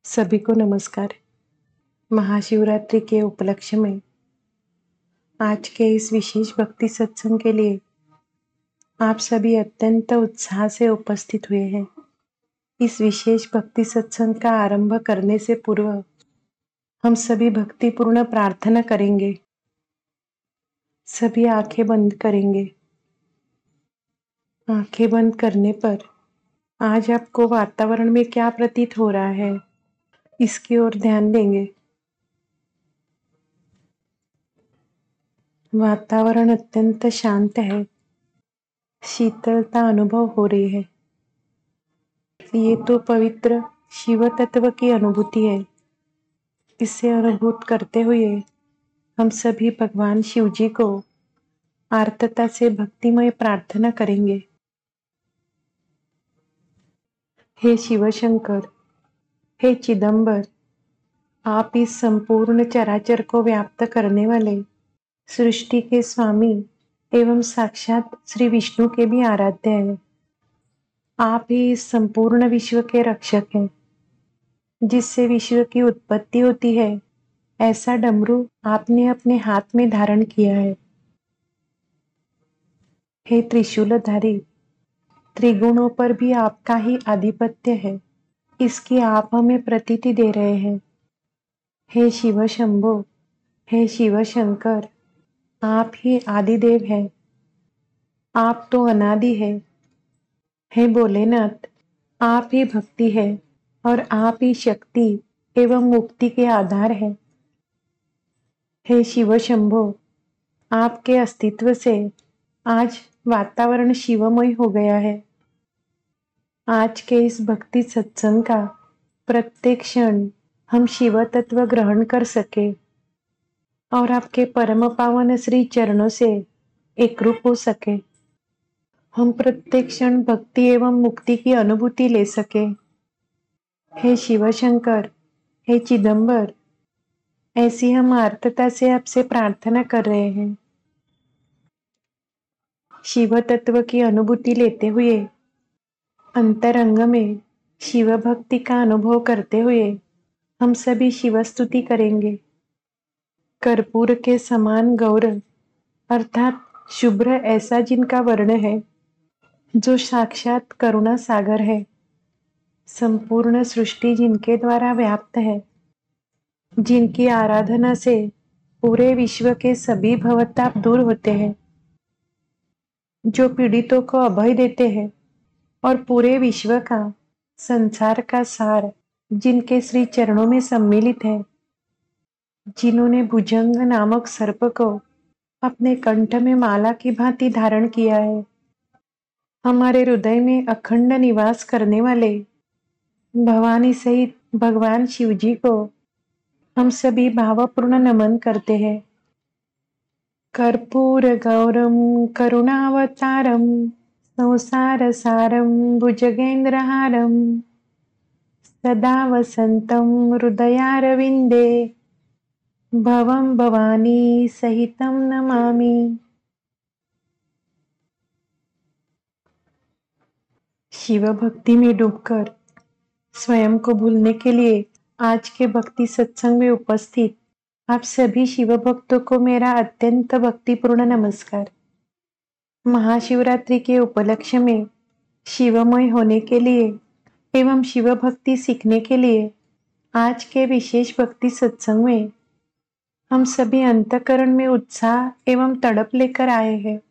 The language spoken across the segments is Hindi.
सभी को नमस्कार। महाशिवरात्रि के उपलक्ष्य में आज के इस विशेष भक्ति सत्संग के लिए आप सभी अत्यंत उत्साह से उपस्थित हुए हैं। इस विशेष भक्ति सत्संग का आरंभ करने से पूर्व हम सभी भक्तिपूर्ण प्रार्थना करेंगे। सभी आंखें बंद करेंगे। आंखें बंद करने पर आज आपको वातावरण में क्या प्रतीत हो रहा है, इसकी ओर ध्यान देंगे। वातावरण अत्यंत शांत है, शीतलता अनुभव हो रही है। ये तो पवित्र शिव तत्व की अनुभूति है। इसे अनुभूत करते हुए हम सभी भगवान शिव जी को आर्तता से भक्तिमय प्रार्थना करेंगे। हे शिव शंकर, हे चिदंबर, आप इस संपूर्ण चराचर को व्याप्त करने वाले सृष्टि के स्वामी एवं साक्षात श्री विष्णु के भी आराध्य हैं। आप ही इस संपूर्ण विश्व के रक्षक हैं। जिससे विश्व की उत्पत्ति होती है, ऐसा डमरू आपने अपने हाथ में धारण किया है। हे त्रिशूलधारी, त्रिगुणों पर भी आपका ही आधिपत्य है, इसकी आप हमें प्रतीति दे रहे हैं। हे शिव शंभो, हे शिव शंकर, आप ही आदिदेव हैं। आप तो अनादि है। हे भोलेनाथ, आप ही भक्ति है और आप ही शक्ति एवं मुक्ति के आधार है। हे शिव शंभो, आपके अस्तित्व से आज वातावरण शिवमय हो गया है। आज के इस भक्ति सत्संग का प्रत्येक क्षण हम शिव तत्व ग्रहण कर सके और आपके परम पावन श्री चरणों से एकरूप हो सके। हम प्रत्येक क्षण भक्ति एवं मुक्ति की अनुभूति ले सके। हे शिव शंकर, हे चिदंबर, ऐसी हम आर्तता से आपसे प्रार्थना कर रहे हैं। शिव तत्व की अनुभूति लेते हुए अंतरंग में शिव भक्ति का अनुभव करते हुए हम सभी शिव स्तुति करेंगे। कर्पूर के समान गौर अर्थात शुभ्र ऐसा जिनका वर्ण है, जो साक्षात करुणा सागर है, संपूर्ण सृष्टि जिनके द्वारा व्याप्त है, जिनकी आराधना से पूरे विश्व के सभी भवताप दूर होते हैं, जो पीड़ितों को अभय देते हैं और पूरे विश्व का संसार का सार जिनके श्री चरणों में सम्मिलित है, जिन्होंने भुजंग नामक सर्प को अपने कंठ में माला की भांति धारण किया है, हमारे हृदय में अखंड निवास करने वाले भवानी सहित भगवान शिव जी को हम सभी भावपूर्ण नमन करते हैं। कर्पूर गौरम करुणावतारम संसार सारम भुजगेंद्रहारम सदा वसंतम हृदयारविंदे भवं भवानी सहितं नमामि। शिव भक्ति में डूबकर स्वयं को भूलने के लिए आज के भक्ति सत्संग में उपस्थित आप सभी शिव भक्तों को मेरा अत्यंत भक्तिपूर्ण नमस्कार। महाशिवरात्रि के उपलक्ष्य में शिवमय होने के लिए एवं शिव भक्ति सीखने के लिए आज के विशेष भक्ति सत्संग में हम सभी अंतःकरण में उत्साह एवं तड़प लेकर आए हैं।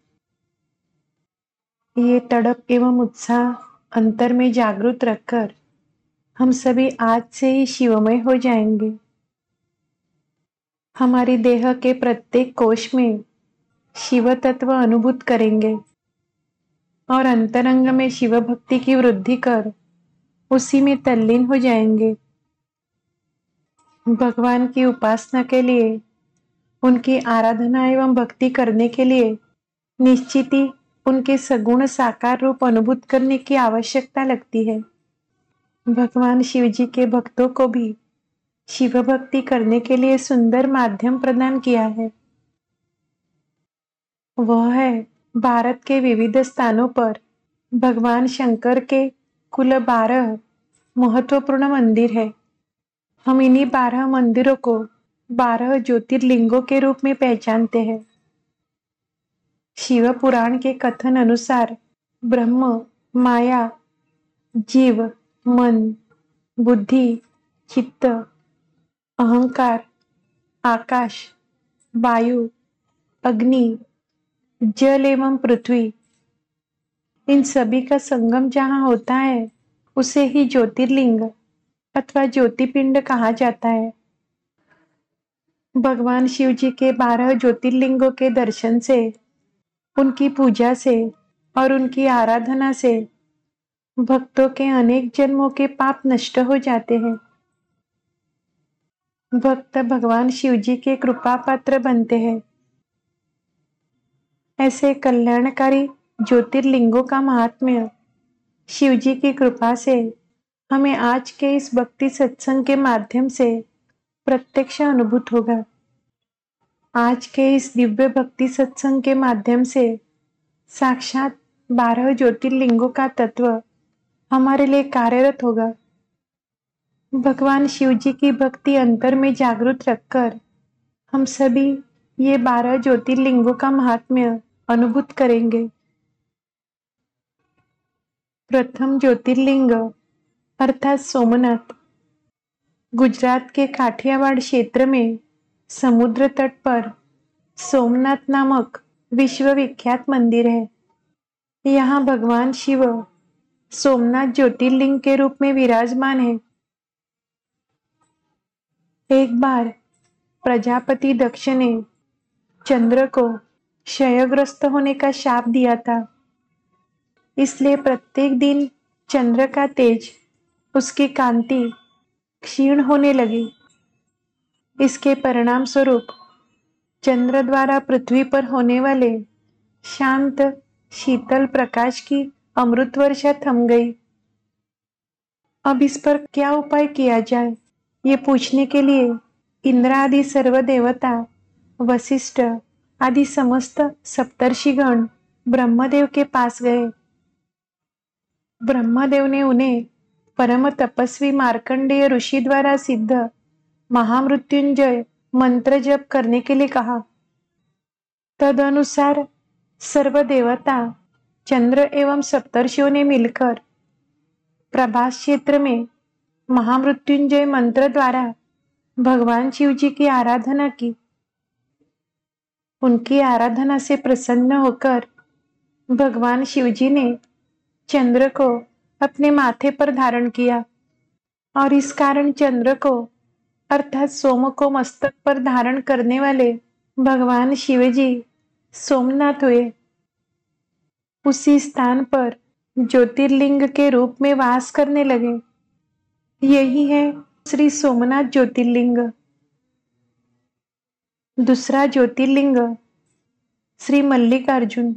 ये तड़प एवं उत्साह अंतर में जागृत रखकर हम सभी आज से ही शिवमय हो जाएंगे। हमारी देह के प्रत्येक कोश में शिव तत्व अनुभूत करेंगे और अंतरंग में शिव भक्ति की वृद्धि कर उसी में तल्लीन हो जाएंगे। भगवान की उपासना के लिए, उनकी आराधना एवं भक्ति करने के लिए निश्चित ही उनके सगुण साकार रूप अनुभूत करने की आवश्यकता लगती है। भगवान शिव जी के भक्तों को भी शिव भक्ति करने के लिए सुंदर माध्यम प्रदान किया है। वह है भारत के विविध स्थानों पर भगवान शंकर के कुल 12 महत्वपूर्ण मंदिर है। हम इन्हीं 12 मंदिरों को 12 ज्योतिर्लिंगों के रूप में पहचानते हैं। शिव पुराण के कथन अनुसार ब्रह्म, माया, जीव, मन, बुद्धि, चित्त, अहंकार, आकाश, वायु, अग्नि, जल एवं पृथ्वी, इन सभी का संगम जहाँ होता है उसे ही ज्योतिर्लिंग अथवा ज्योतिपिंड कहा जाता है। भगवान शिव जी के 12 ज्योतिर्लिंगों के दर्शन से, उनकी पूजा से और उनकी आराधना से भक्तों के अनेक जन्मों के पाप नष्ट हो जाते हैं। भक्त भगवान शिव जी के कृपा पात्र बनते हैं। ऐसे कल्याणकारी ज्योतिर्लिंगों का महात्म्य शिव जी की कृपा से हमें आज के इस भक्ति सत्संग के माध्यम से प्रत्यक्ष अनुभूत होगा। आज के इस दिव्य भक्ति सत्संग के माध्यम से साक्षात 12 ज्योतिर्लिंगों का तत्व हमारे लिए कार्यरत होगा। भगवान शिव जी की भक्ति अंतर में जागृत रखकर हम सभी ये 12 ज्योतिर्लिंगों का महात्म्य अनुभूत करेंगे। प्रथम ज्योतिर्लिंग अर्थात सोमनाथ गुजरात के काठियावाड़ क्षेत्र में समुद्र तट पर सोमनाथ नामक विश्वविख्यात मंदिर है। यहाँ भगवान शिव सोमनाथ ज्योतिर्लिंग के रूप में विराजमान है। एक बार प्रजापति दक्ष ने चंद्र को क्षयग्रस्त होने का शाप दिया था। इसलिए प्रत्येक दिन चंद्र का तेज, उसकी कांति क्षीण होने लगी। इसके परिणाम स्वरूप चंद्र द्वारा पृथ्वी पर होने वाले शांत शीतल प्रकाश की अमृत वर्षा थम गई। अब इस पर क्या उपाय किया जाए, ये पूछने के लिए इंद्र आदि सर्व देवता, वशिष्ठ आदि समस्त सप्तर्षिगण ब्रह्मदेव के पास गए। ब्रह्मदेव ने उन्हें परम तपस्वी मार्कंडेय ऋषि द्वारा सिद्ध महामृत्युंजय मंत्र जप करने के लिए कहा। तदनुसार सर्व देवता, चंद्र एवं सप्तर्षियों ने मिलकर प्रभास क्षेत्र में महामृत्युंजय मंत्र द्वारा भगवान शिव जी की आराधना की। उनकी आराधना से प्रसन्न होकर भगवान शिव जी ने चंद्र को अपने माथे पर धारण किया और इस कारण चंद्र को अर्थात सोम को मस्तक पर धारण करने वाले भगवान शिव जी सोमनाथ हुए। उसी स्थान पर ज्योतिर्लिंग के रूप में वास करने लगे। यही है श्री सोमनाथ ज्योतिर्लिंग। दूसरा ज्योतिर्लिंग श्री मल्लिकार्जुन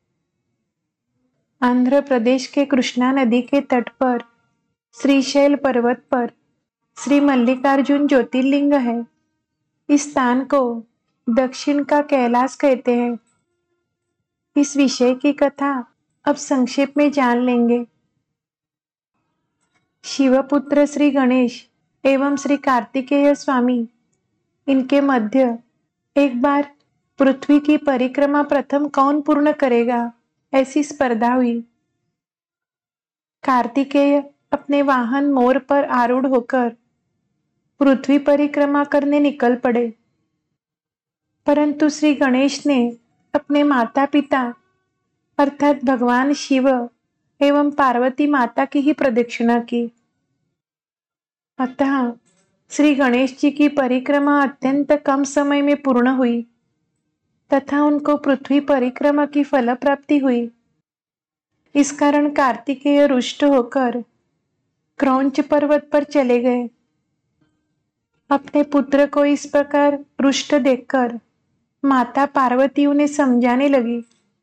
आंध्र प्रदेश के कृष्णा नदी के तट पर श्रीशैल पर्वत पर श्री मल्लिकार्जुन ज्योतिर्लिंग है। इस स्थान को दक्षिण का कैलाश कहते हैं। इस विषय की कथा अब संक्षेप में जान लेंगे। शिवपुत्र श्री गणेश एवं श्री कार्तिकेय स्वामी, इनके मध्य एक बार पृथ्वी की परिक्रमा प्रथम कौन पूर्ण करेगा, ऐसी स्पर्धा हुई। कार्तिकेय अपने वाहन मोर पर आरूढ़ होकर पृथ्वी परिक्रमा करने निकल पड़े, परंतु श्री गणेश ने अपने माता पिता अर्थात भगवान शिव एवं पार्वती माता की ही प्रदक्षिणा की। अतः श्री गणेश जी की परिक्रमा अत्यंत कम समय में पूर्ण हुई तथा उनको पृथ्वी परिक्रमा की फल प्राप्ति हुई। इस कारण कार्तिकेय रुष्ट होकर क्रौंच पर्वत पर चले गए। अपने पुत्र को इस प्रकार रुष्ट देखकर माता पार्वती उन्हें समझाने लगी।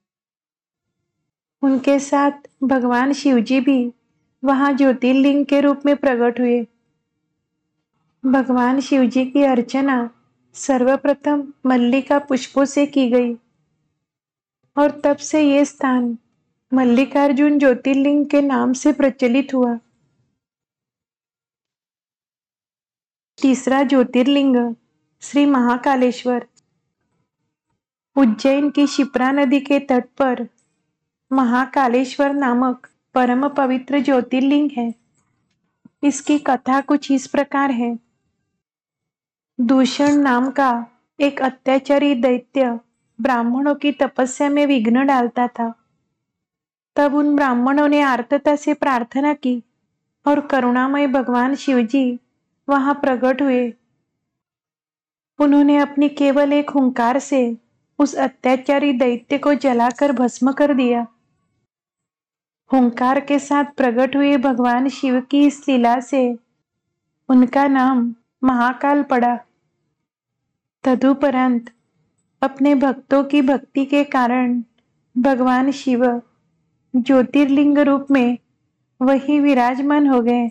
उनके साथ भगवान शिवजी भी वहां ज्योतिर्लिंग के रूप में प्रकट हुए। भगवान शिवजी की अर्चना सर्वप्रथम मल्लिका पुष्पों से की गई और तब से ये स्थान मल्लिकार्जुन ज्योतिर्लिंग के नाम से प्रचलित हुआ। तीसरा ज्योतिर्लिंग श्री महाकालेश्वर। उज्जैन की शिप्रा नदी के तट पर महाकालेश्वर नामक परम पवित्र ज्योतिर्लिंग है। इसकी कथा कुछ इस प्रकार है। दूषण नाम का एक अत्याचारी दैत्य ब्राह्मणों की तपस्या में विघ्न डालता था। तब उन ब्राह्मणों ने आर्तता से प्रार्थना की और करुणामय भगवान शिवजी वहां प्रकट हुए। उन्होंने अपनी केवल एक हुंकार से उस अत्याचारी दैत्य को जलाकर भस्म कर दिया। हुंकार के साथ प्रकट हुए भगवान शिव की इस लीला से उनका नाम महाकाल पड़ा। तदुपरांत अपने भक्तों की भक्ति के कारण भगवान शिव ज्योतिर्लिंग रूप में वही विराजमान हो गए।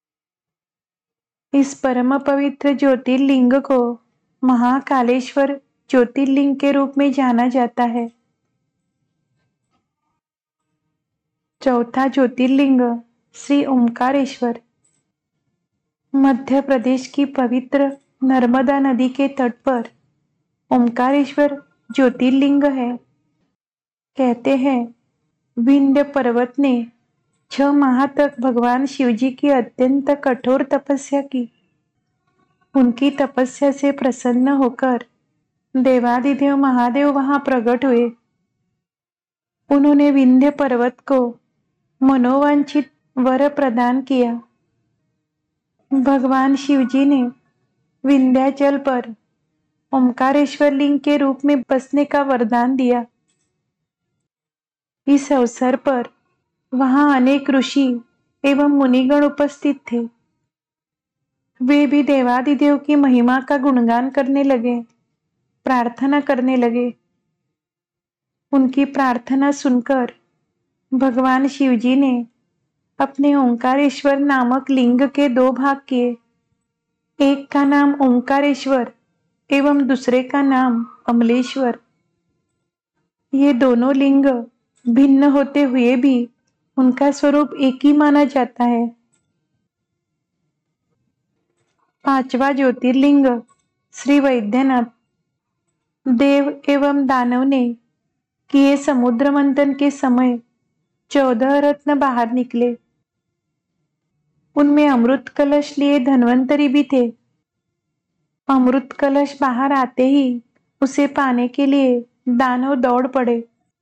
इस परम पवित्र ज्योतिर्लिंग को महाकालेश्वर ज्योतिर्लिंग के रूप में जाना जाता है। चौथा ज्योतिर्लिंग श्री ओमकारेश्वर। मध्य प्रदेश की पवित्र नर्मदा नदी के तट पर ओमकारेश्वर ज्योतिर्लिंग है। कहते हैं विंध्य पर्वत ने 6 माह तक भगवान शिवजी की अत्यंत कठोर तपस्या की। उनकी तपस्या से प्रसन्न होकर देवादिदेव महादेव वहां प्रकट हुए। उन्होंने विंध्य पर्वत को मनोवांछित वर प्रदान किया। भगवान शिवजी ने विंध्याचल पर ओमकारेश्वर लिंग के रूप में बसने का वरदान दिया। इस अवसर पर वहां अनेक ऋषि एवं मुनिगण उपस्थित थे। वे भी देवादिदेव की महिमा का गुणगान करने लगे, प्रार्थना करने लगे। उनकी प्रार्थना सुनकर भगवान शिवजी ने अपने ओंकारेश्वर नामक लिंग के 2 भाग किए। एक का नाम ओंकारेश्वर एवं दूसरे का नाम अमलेश्वर। ये दोनों लिंग भिन्न होते हुए भी उनका स्वरूप एक ही माना जाता है। 5वां ज्योतिर्लिंग श्री वैद्यनाथ। देव एवं दानव ने किए समुद्र मंथन के समय 14 रत्न बाहर निकले। उनमें अमृत कलश लिए धन्वंतरी भी थे। अमृत कलश बाहर आते ही उसे पाने के लिए दानव दौड़ पड़े।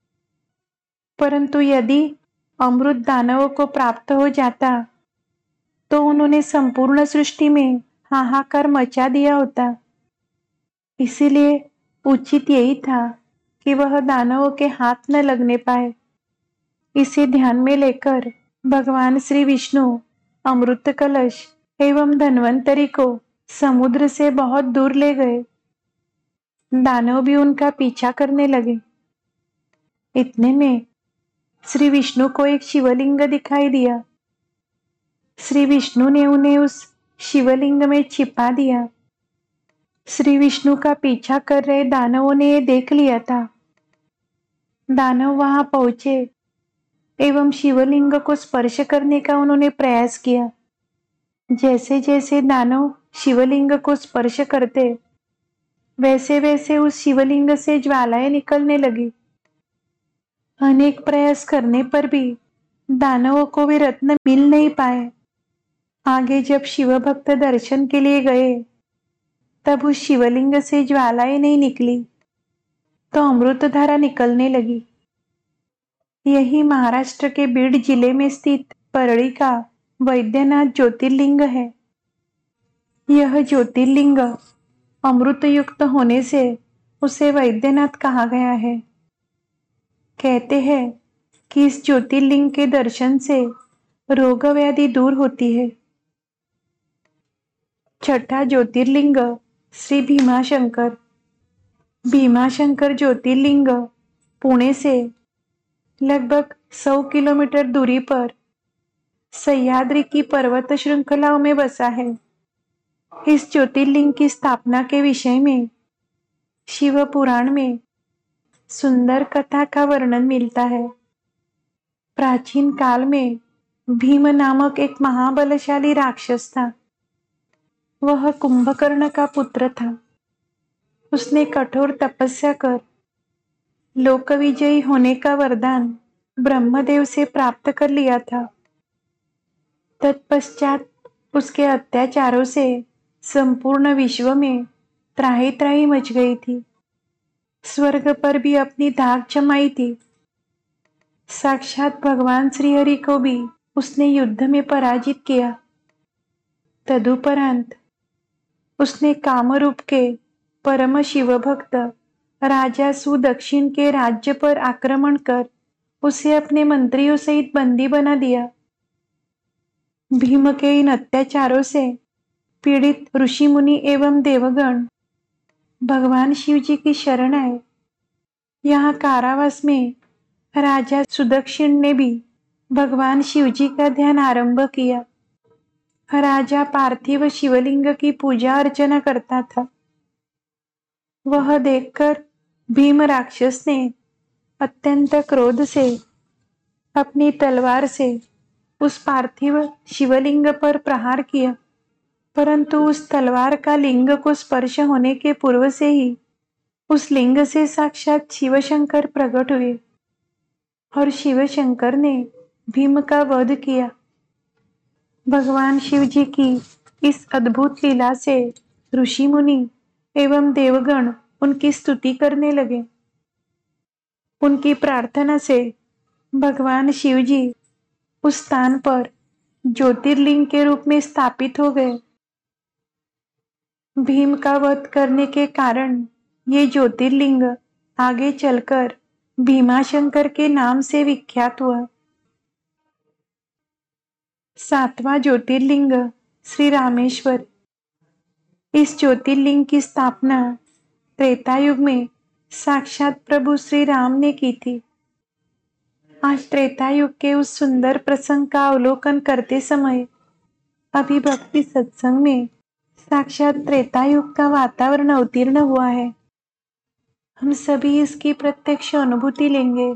परंतु यदि अमृत दानवों को प्राप्त हो जाता तो उन्होंने संपूर्ण सृष्टि में हाहाकार मचा दिया होता। इसीलिए उचित यही था कि वह दानवों के हाथ न लगने पाए। इसे ध्यान में लेकर भगवान श्री विष्णु अमृत कलश एवं धन्वंतरी को समुद्र से बहुत दूर ले गए। दानव भी उनका पीछा करने लगे। इतने में श्री विष्णु को एक शिवलिंग दिखाई दिया। श्री विष्णु ने उन्हें उस शिवलिंग में छिपा दिया। श्री विष्णु का पीछा कर रहे दानवों ने ये देख लिया था। दानव वहां पहुंचे एवं शिवलिंग को स्पर्श करने का उन्होंने प्रयास किया। जैसे जैसे दानव शिवलिंग को स्पर्श करते वैसे वैसे उस शिवलिंग से ज्वालाएं निकलने लगी। अनेक प्रयास करने पर भी दानवों को वे रत्न मिल नहीं पाए। आगे जब शिव भक्त दर्शन के लिए गए तब उस शिवलिंग से ज्वालाएं नहीं निकली तो अमृतधारा निकलने लगी। यही महाराष्ट्र के बीड जिले में स्थित परळी का वैद्यनाथ ज्योतिर्लिंग है। यह ज्योतिर्लिंग अमृत युक्त होने से उसे वैद्यनाथ कहा गया है। कहते हैं कि इस ज्योतिर्लिंग के दर्शन से रोग व्याधि दूर होती है। 6ठा ज्योतिर्लिंग श्री भीमाशंकर। भीमाशंकर ज्योतिर्लिंग पुणे से लगभग 100 किलोमीटर दूरी पर सह्याद्री की पर्वत श्रृंखलाओं में बसा है। इस ज्योतिर्लिंग की स्थापना के विषय में शिव पुराण में सुंदर कथा का वर्णन मिलता है। प्राचीन काल में भीम नामक एक महाबलशाली राक्षस था। वह कुंभकर्ण का पुत्र था। उसने कठोर तपस्या कर लोकविजयी होने का वरदान ब्रह्मदेव से प्राप्त कर लिया था। तत्पश्चात उसके अत्याचारों से संपूर्ण विश्व में त्राही त्राही मच गई थी। स्वर्ग पर भी अपनी धाक जमाई थी। साक्षात भगवान श्रीहरि को भी उसने युद्ध में पराजित किया। तदुपरांत उसने कामरूप के परम शिव भक्त राजा सुदक्षिण के राज्य पर आक्रमण कर उसे अपने मंत्रियों सहित बंदी बना दिया। भीम के इन अत्याचारों से पीड़ित ऋषि मुनि एवं देवगण भगवान शिव जी की शरण आए। यहाँ कारावास में राजा सुदक्षिण ने भी भगवान शिव जी का ध्यान आरंभ किया। राजा पार्थिव शिवलिंग की पूजा अर्चना करता था। वह देखकर भीम राक्षस ने अत्यंत क्रोध से अपनी तलवार से उस पार्थिव शिवलिंग पर प्रहार किया, परंतु उस तलवार का लिंग को स्पर्श होने के पूर्व से ही उस लिंग से साक्षात शिवशंकर प्रकट हुए और शिवशंकर ने भीम का वध किया। भगवान शिव जी की इस अद्भुत लीला से ऋषि मुनि एवं देवगण उनकी स्तुति करने लगे। उनकी प्रार्थना से भगवान शिव जी उस स्थान पर ज्योतिर्लिंग के रूप में स्थापित हो गए। भीम का वध करने के कारण ये ज्योतिर्लिंग आगे चलकर भीमाशंकर के नाम से विख्यात हुआ। 7वां ज्योतिर्लिंग श्री रामेश्वर। इस ज्योतिर्लिंग की स्थापना त्रेता युग में साक्षात प्रभु श्री राम ने की थी। आज त्रेता युग के उस सुंदर प्रसंग का अवलोकन करते समय अभिभक्ति सत्संग में साक्षात त्रेता युग का वातावरण अवतीर्ण हुआ है। हम सभी इसकी प्रत्यक्ष अनुभूति लेंगे।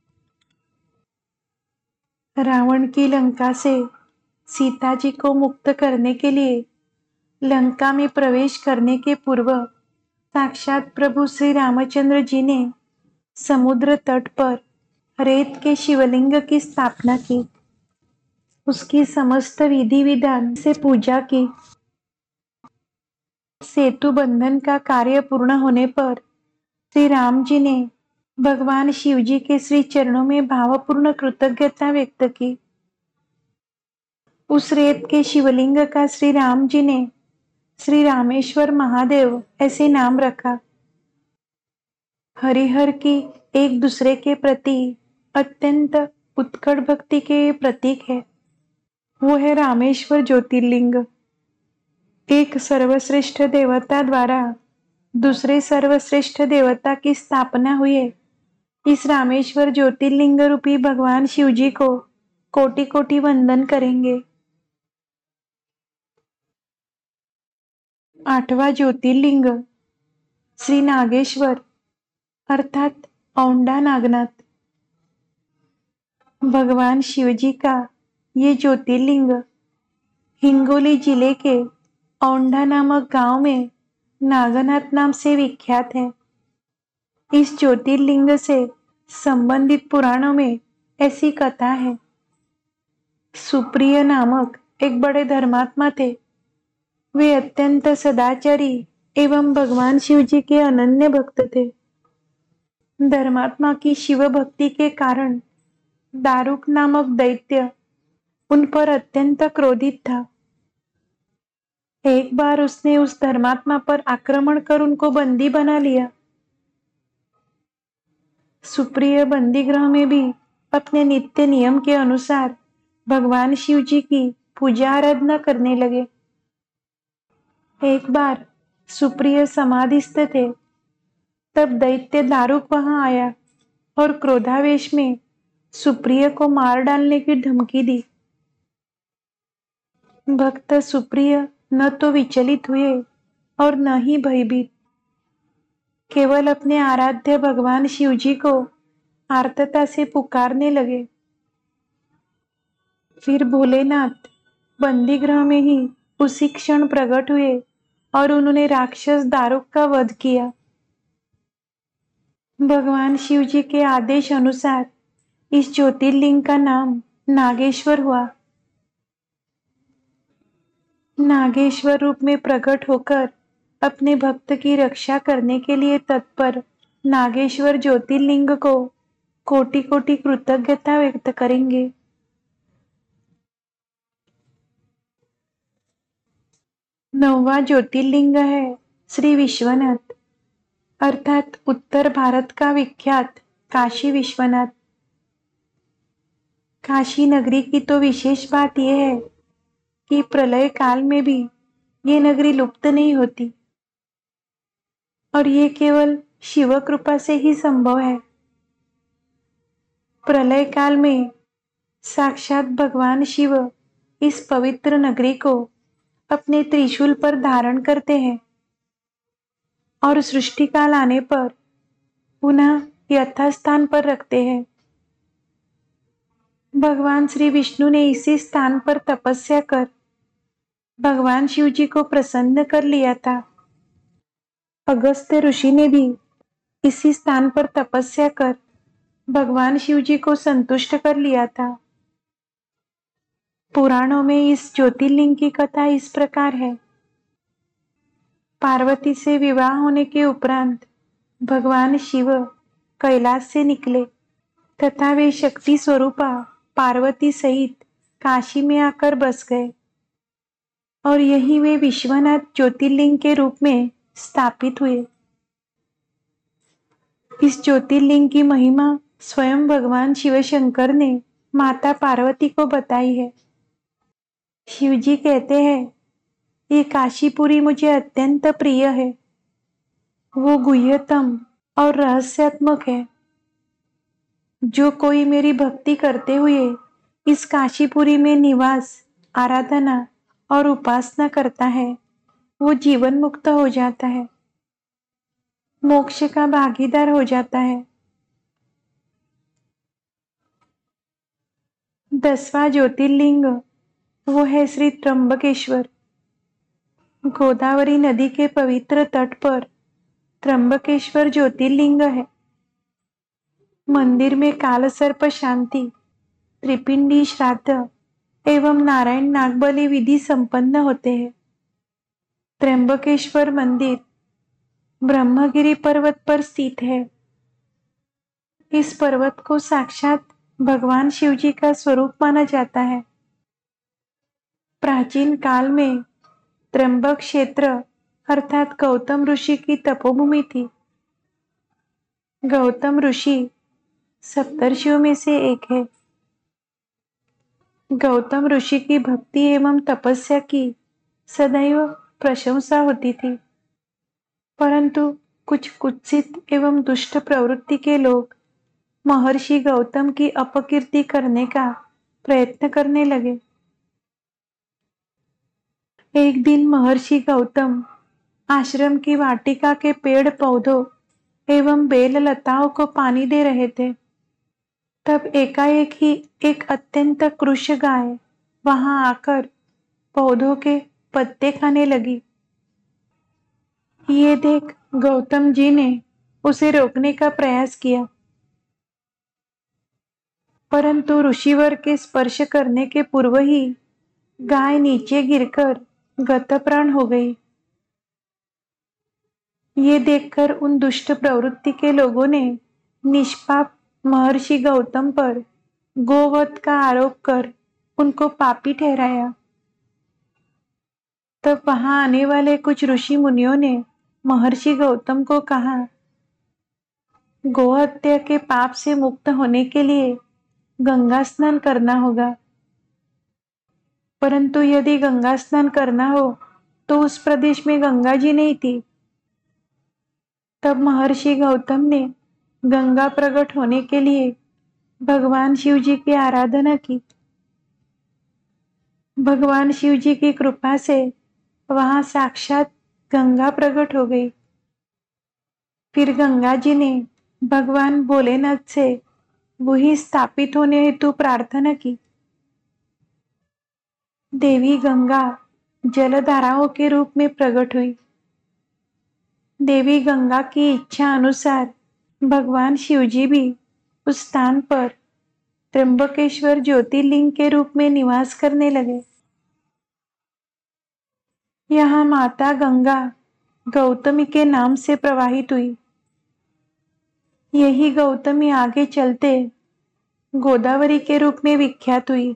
रावण की लंका से सीता जी को मुक्त करने के लिए लंका में प्रवेश करने के पूर्व साक्षात प्रभु श्री रामचंद्र जी ने समुद्र तट पर रेत के शिवलिंग की स्थापना की। उसकी समस्त विधि विधान से पूजा की। सेतु बंधन का कार्य पूर्ण होने पर श्री राम जी ने भगवान शिव जी के श्री चरणों में भावपूर्ण कृतज्ञता व्यक्त की। उस रेत के शिवलिंग का श्री राम जी ने श्री रामेश्वर महादेव ऐसे नाम रखा। हरिहर की एक दूसरे के प्रति अत्यंत उत्कट भक्ति के प्रतीक है। वो है रामेश्वर ज्योतिर्लिंग। एक सर्वश्रेष्ठ देवता द्वारा दूसरे सर्वश्रेष्ठ देवता की स्थापना हुई। इस रामेश्वर ज्योतिर्लिंग रूपी भगवान शिव जी को कोटि कोटि वंदन करेंगे। 8वां ज्योतिर्लिंग श्री नागेश्वर अर्थात औंढा नागनाथ। भगवान शिव जी का ये ज्योतिर्लिंग हिंगोली जिले के औंढा नामक गांव में नागनाथ नाम से विख्यात है। इस ज्योतिर्लिंग से संबंधित पुराणों में ऐसी कथा है। सुप्रिय नामक एक बड़े धर्मात्मा थे। वे अत्यंत सदाचारी एवं भगवान शिव जी के अनन्य भक्त थे। धर्मात्मा की शिव भक्ति के कारण दारुक नामक दैत्य उन पर अत्यंत क्रोधित था। एक बार उसने उस धर्मात्मा पर आक्रमण कर उनको बंदी बना लिया। सुप्रिय बंदी गृह में भी अपने नित्य नियम के अनुसार भगवान शिव जी की पूजा आराधना करने लगे। एक बार सुप्रिय समाधिस्थ थे, तब दैत्य दारुक वहां आया और क्रोधावेश में सुप्रिय को मार डालने की धमकी दी। भक्त सुप्रिय न तो विचलित हुए और न ही भयभीत, केवल अपने आराध्य भगवान शिव जी को आर्तता से पुकारने लगे। फिर भोलेनाथ बंदी गृह में ही उसी क्षण प्रकट हुए और उन्होंने राक्षस दारुक का वध किया। भगवान शिव जी के आदेश अनुसार इस ज्योतिर्लिंग का नाम नागेश्वर हुआ। नागेश्वर रूप में प्रकट होकर अपने भक्त की रक्षा करने के लिए तत्पर नागेश्वर ज्योतिर्लिंग को कोटि कोटि कृतज्ञता व्यक्त करेंगे। नौवां ज्योतिर्लिंग है श्री विश्वनाथ, अर्थात उत्तर भारत का विख्यात काशी विश्वनाथ। काशी नगरी की तो विशेष बात यह है कि प्रलय काल में भी ये नगरी लुप्त नहीं होती, और ये केवल शिव कृपा से ही संभव है। प्रलय काल में साक्षात भगवान शिव इस पवित्र नगरी को अपने त्रिशूल पर धारण करते हैं और सृष्टि काल आने पर पुनः यथास्थान पर रखते हैं। भगवान श्री विष्णु ने इसी स्थान पर तपस्या कर भगवान शिव जी को प्रसन्न कर लिया था। अगस्त्य ऋषि ने भी इसी स्थान पर तपस्या कर भगवान शिव जी को संतुष्ट कर लिया था। पुराणों में इस ज्योतिर्लिंग की कथा इस प्रकार है। पार्वती से विवाह होने के उपरांत भगवान शिव कैलाश से निकले तथा वे शक्ति स्वरूपा पार्वती सहित काशी में आकर बस गए और यहीं वे विश्वनाथ ज्योतिर्लिंग के रूप में स्थापित हुए। इस ज्योतिर्लिंग की महिमा स्वयं भगवान शिव शंकर ने माता पार्वती को बताई है। शिव जी कहते हैं, ये काशीपुरी मुझे अत्यंत प्रिय है। वो गुह्यतम और रहस्यात्मक है। जो कोई मेरी भक्ति करते हुए इस काशीपुरी में निवास, आराधना और उपासना करता है, वो जीवन मुक्त हो जाता है, मोक्ष का भागीदार हो जाता है। 10वां ज्योतिर्लिंग वो है श्री त्र्यंबकेश्वर। गोदावरी नदी के पवित्र तट पर त्र्यंबकेश्वर ज्योतिर्लिंग है। मंदिर में काल सर्प शांति, त्रिपिंडी श्राद्ध एवं नारायण नागबली विधि संपन्न होते हैं। त्र्यंबकेश्वर मंदिर ब्रह्मगिरी पर्वत पर स्थित है। इस पर्वत को साक्षात भगवान शिव जी का स्वरूप माना जाता है। प्राचीन काल में त्र्यंबक क्षेत्र अर्थात गौतम ऋषि की तपोभूमि थी। गौतम ऋषि सप्तर्षियों में से एक है। गौतम ऋषि की भक्ति एवं तपस्या की सदैव प्रशंसा होती थी, परंतु कुछ कुत्सित एवं दुष्ट प्रवृत्ति के लोग महर्षि गौतम की अपकीर्ति करने का प्रयत्न करने लगे। एक दिन महर्षि गौतम आश्रम की वाटिका के पेड़ पौधों एवं बेल लताओं को पानी दे रहे थे। तब एकाएक ही एक अत्यंत कृश गाय वहां आकर पौधों के पत्ते खाने लगी। ये देख गौतम जी ने उसे रोकने का प्रयास किया, परंतु ऋषिवर के स्पर्श करने के पूर्व ही गाय नीचे गिरकर गतप्राण हो गई। ये देखकर उन दुष्ट प्रवृत्ति के लोगों ने निष्पाप महर्षि गौतम पर गोवध का आरोप कर उनको पापी ठहराया। तब वहां आने वाले कुछ ऋषि मुनियों ने महर्षि गौतम को कहा, गोहत्या के पाप से मुक्त होने के लिए गंगा स्नान करना होगा, परंतु यदि गंगा स्नान करना हो तो उस प्रदेश में गंगा जी नहीं थी। तब महर्षि गौतम ने गंगा प्रकट होने के लिए भगवान शिव जी की आराधना की। भगवान शिव जी की कृपा से वहां साक्षात गंगा प्रकट हो गई। फिर गंगा जी ने भगवान भोलेनाथ से वही स्थापित होने हेतु प्रार्थना की। देवी गंगा जलधाराओं के रूप में प्रकट हुई। देवी गंगा की इच्छा अनुसार भगवान शिवजी भी उस स्थान पर त्र्यंबकेश्वर ज्योतिर्लिंग के रूप में निवास करने लगे। यहाँ माता गंगा गौतमी के नाम से प्रवाहित हुई। यही गौतमी आगे चलते गोदावरी के रूप में विख्यात हुई।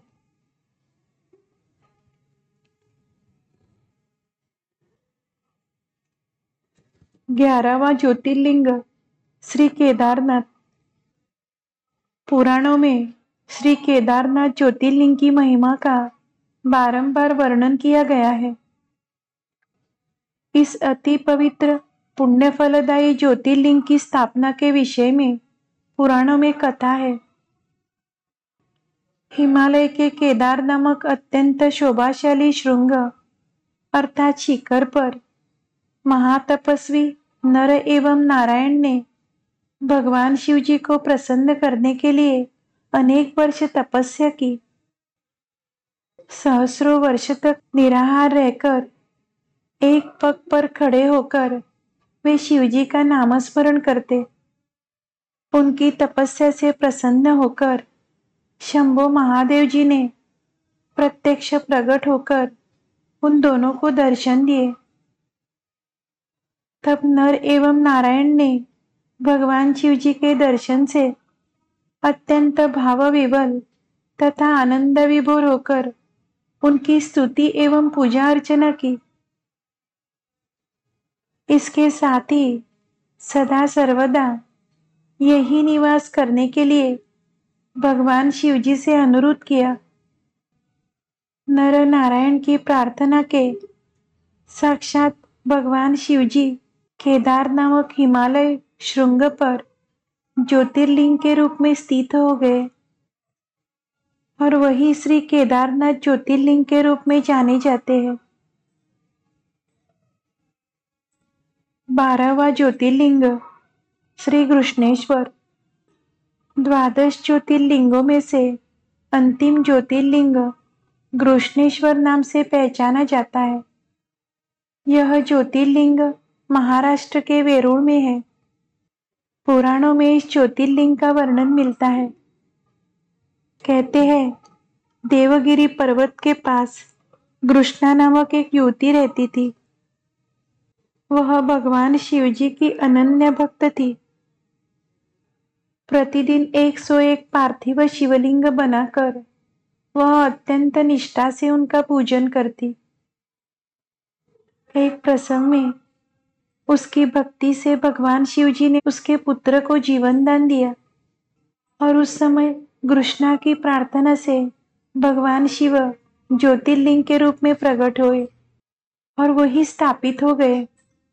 ग्यारहवां ज्योतिर्लिंग श्री केदारनाथ। पुराणों में श्री केदारनाथ ज्योतिर्लिंग की महिमा का बारंबार वर्णन किया गया है। इस अति पवित्र पुण्य फलदायी ज्योतिर्लिंग की स्थापना के विषय में पुराणों में कथा है। हिमालय के केदार नामक अत्यंत शोभाशाली श्रृंग अर्थात शिखर पर महातपस्वी नर एवं नारायण ने भगवान शिव जी को प्रसन्न करने के लिए अनेक वर्ष तपस्या की। सहस्रों वर्ष तक निराहार रहकर एक पग पर खड़े होकर वे शिवजी का नामस्मरण करते। उनकी तपस्या से प्रसन्न होकर शंभो महादेव जी ने प्रत्यक्ष प्रकट होकर उन दोनों को दर्शन दिए। तब नर एवं नारायण ने भगवान शिव जी के दर्शन से अत्यंत भावविवल तथा आनंद विभोर होकर उनकी स्तुति एवं पूजा अर्चना की। इसके साथ ही सदा सर्वदा यही निवास करने के लिए भगवान शिव जी से अनुरोध किया। नर नारायण की प्रार्थना के साक्षात भगवान शिव जी केदार नामक हिमालय श्रृंग पर ज्योतिर्लिंग के रूप में स्थित हो गए और वही श्री केदारनाथ ज्योतिर्लिंग के रूप में जाने जाते हैं। 12वां ज्योतिर्लिंग श्री कृष्णेश्वर। द्वादश ज्योतिर्लिंगों में से अंतिम ज्योतिर्लिंग कृष्णेश्वर नाम से पहचाना जाता है। यह ज्योतिर्लिंग महाराष्ट्र के वेरूळ में है। पुराणों में इस ज्योतिर्लिंग का वर्णन मिलता है। कहते हैं देवगिरी पर्वत के पास कृष्णा नामक एक युवती रहती थी। वह भगवान शिवजी की अनन्य भक्त थी। प्रतिदिन 101 पार्थिव शिवलिंग बनाकर वह अत्यंत निष्ठा से उनका पूजन करती। एक प्रसंग में उसकी भक्ति से भगवान शिवजी ने उसके पुत्र को जीवन दान दिया और उस समय कृष्णा की प्रार्थना से भगवान शिव ज्योतिर्लिंग के रूप में प्रकट हुए और वही स्थापित हो गए।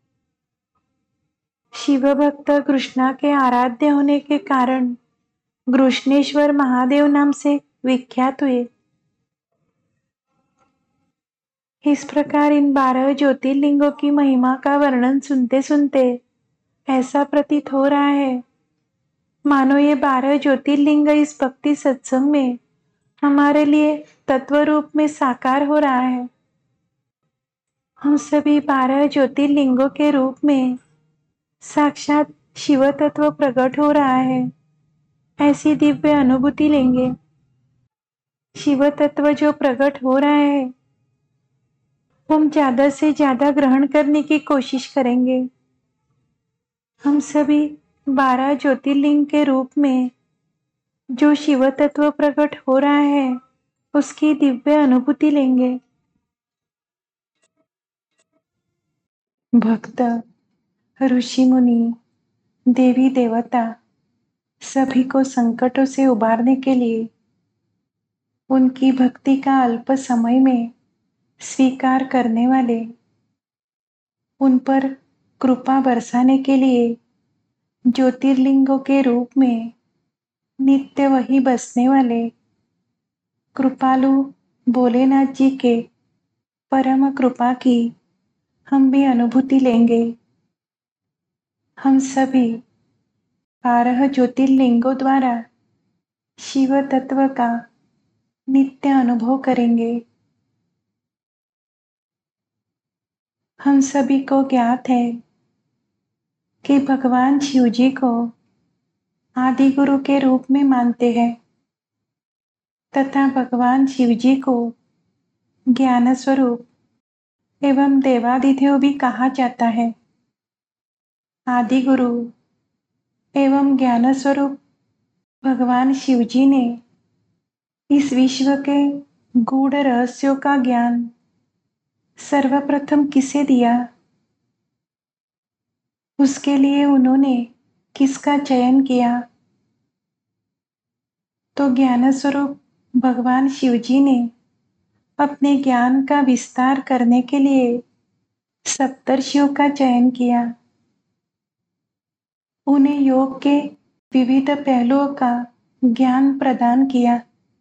शिव भक्त कृष्णा के आराध्य होने के कारण कृष्णेश्वर महादेव नाम से विख्यात हुए। इस प्रकार इन 12 ज्योतिर्लिंगों की महिमा का वर्णन सुनते सुनते ऐसा प्रतीत हो रहा है मानो ये 12 ज्योतिर्लिंग इस भक्ति सत्संग में हमारे लिए तत्व रूप में साकार हो रहा है। हम सभी 12 ज्योतिर्लिंगों के रूप में साक्षात शिव तत्व प्रकट हो रहा है, ऐसी दिव्य अनुभूति लेंगे। शिव तत्व जो प्रकट हो रहा है हम ज्यादा से ज्यादा ग्रहण करने की कोशिश करेंगे। हम सभी 12 ज्योतिर्लिंग के रूप में जो शिव तत्व प्रकट हो रहा है उसकी दिव्य अनुभूति लेंगे। भक्त, ऋषि मुनि, देवी देवता सभी को संकटों से उबारने के लिए उनकी भक्ति का अल्प समय में स्वीकार करने वाले, उन पर कृपा बरसाने के लिए ज्योतिर्लिंगों के रूप में नित्य वही बसने वाले कृपालु भोलेनाथ जी के परम कृपा की हम भी अनुभूति लेंगे। हम सभी 12 ज्योतिर्लिंगों द्वारा शिव तत्व का नित्य अनुभव करेंगे। हम सभी को ज्ञात है कि भगवान शिव जी को आदि गुरु के रूप में मानते हैं तथा भगवान शिव जी को ज्ञान स्वरूप एवं देवादिदेव भी कहा जाता है। आदि गुरु एवं ज्ञान स्वरूप भगवान शिव जी ने इस विश्व के गूढ़ रहस्यों का ज्ञान सर्वप्रथम किसे दिया, उसके लिए उन्होंने किसका चयन किया, तो ज्ञान स्वरूप भगवान शिव जी ने अपने ज्ञान का विस्तार करने के लिए सप्तर्षियों का चयन किया। उन्हें योग के विविध पहलुओं का ज्ञान प्रदान किया।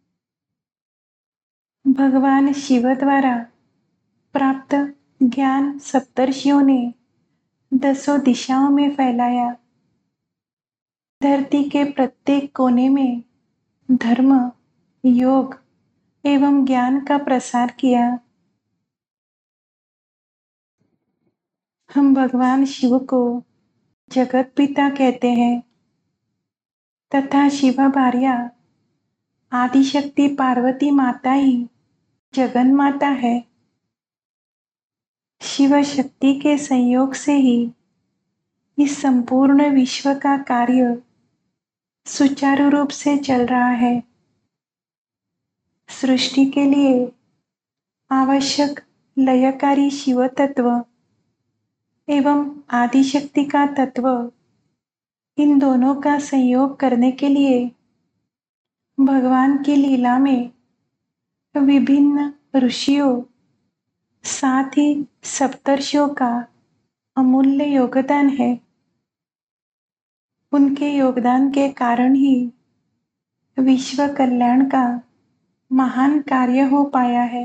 भगवान शिव द्वारा प्राप्त ज्ञान सप्तर्षियों ने दसों दिशाओं में फैलाया। धरती के प्रत्येक कोने में धर्म, योग एवं ज्ञान का प्रसार किया। हम भगवान शिव को जगत पिता कहते हैं तथा शिवा भार्या आदिशक्ति पार्वती माता ही जगन माता है। शिव शक्ति के संयोग से ही इस संपूर्ण विश्व का कार्य सुचारू रूप से चल रहा है। सृष्टि के लिए आवश्यक लयकारी शिव तत्व एवं आदिशक्ति का तत्व, इन दोनों का संयोग करने के लिए भगवान की लीला में विभिन्न ऋषियों साथ ही सप्तर्षियों का अमूल्य योगदान है। उनके योगदान के कारण ही विश्व कल्याण का महान कार्य हो पाया है।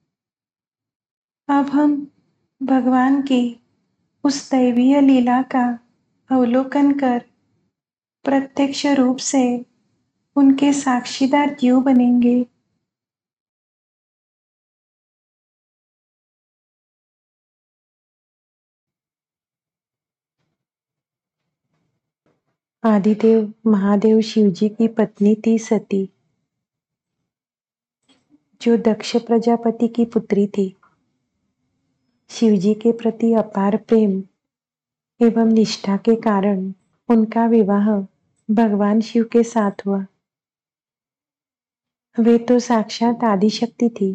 अब हम भगवान की उस दैवीय लीला का अवलोकन कर प्रत्यक्ष रूप से उनके साक्षीदार जीव बनेंगे। आदिदेव महादेव शिवजी की पत्नी थी सती, जो दक्ष प्रजापति की पुत्री थी। शिवजी के प्रति अपार प्रेम एवं निष्ठा के कारण उनका विवाह भगवान शिव के साथ हुआ। वे तो साक्षात आदिशक्ति थी।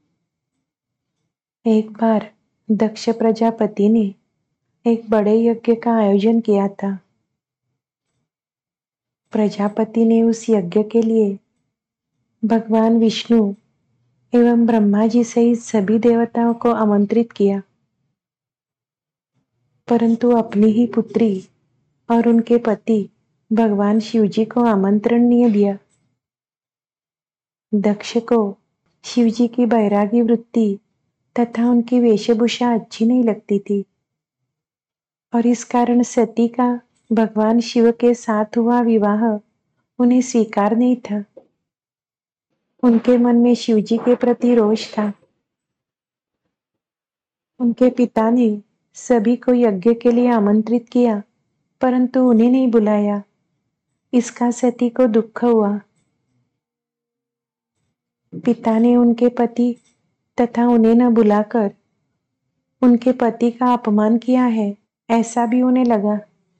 एक बार दक्ष प्रजापति ने एक बड़े यज्ञ का आयोजन किया था। प्रजापति ने उस यज्ञ के लिए भगवान विष्णु एवं ब्रह्मा जी सहित सभी देवताओं को आमंत्रित किया, परंतु अपनी ही पुत्री और उनके पति भगवान शिवजी को आमंत्रण नहीं दिया। दक्ष को शिवजी की बैरागी वृत्ति तथा उनकी वेशभूषा अच्छी नहीं लगती थी और इस कारण सती का भगवान शिव के साथ हुआ विवाह उन्हें स्वीकार नहीं था। उनके मन में शिवजी के प्रति रोष था। उनके पिता ने सभी को यज्ञ के लिए आमंत्रित किया, परंतु उन्हें नहीं बुलाया। इसका सती को दुख हुआ। पिता ने उनके पति तथा उन्हें न बुलाकर उनके पति का अपमान किया है, ऐसा भी उन्हें लगा।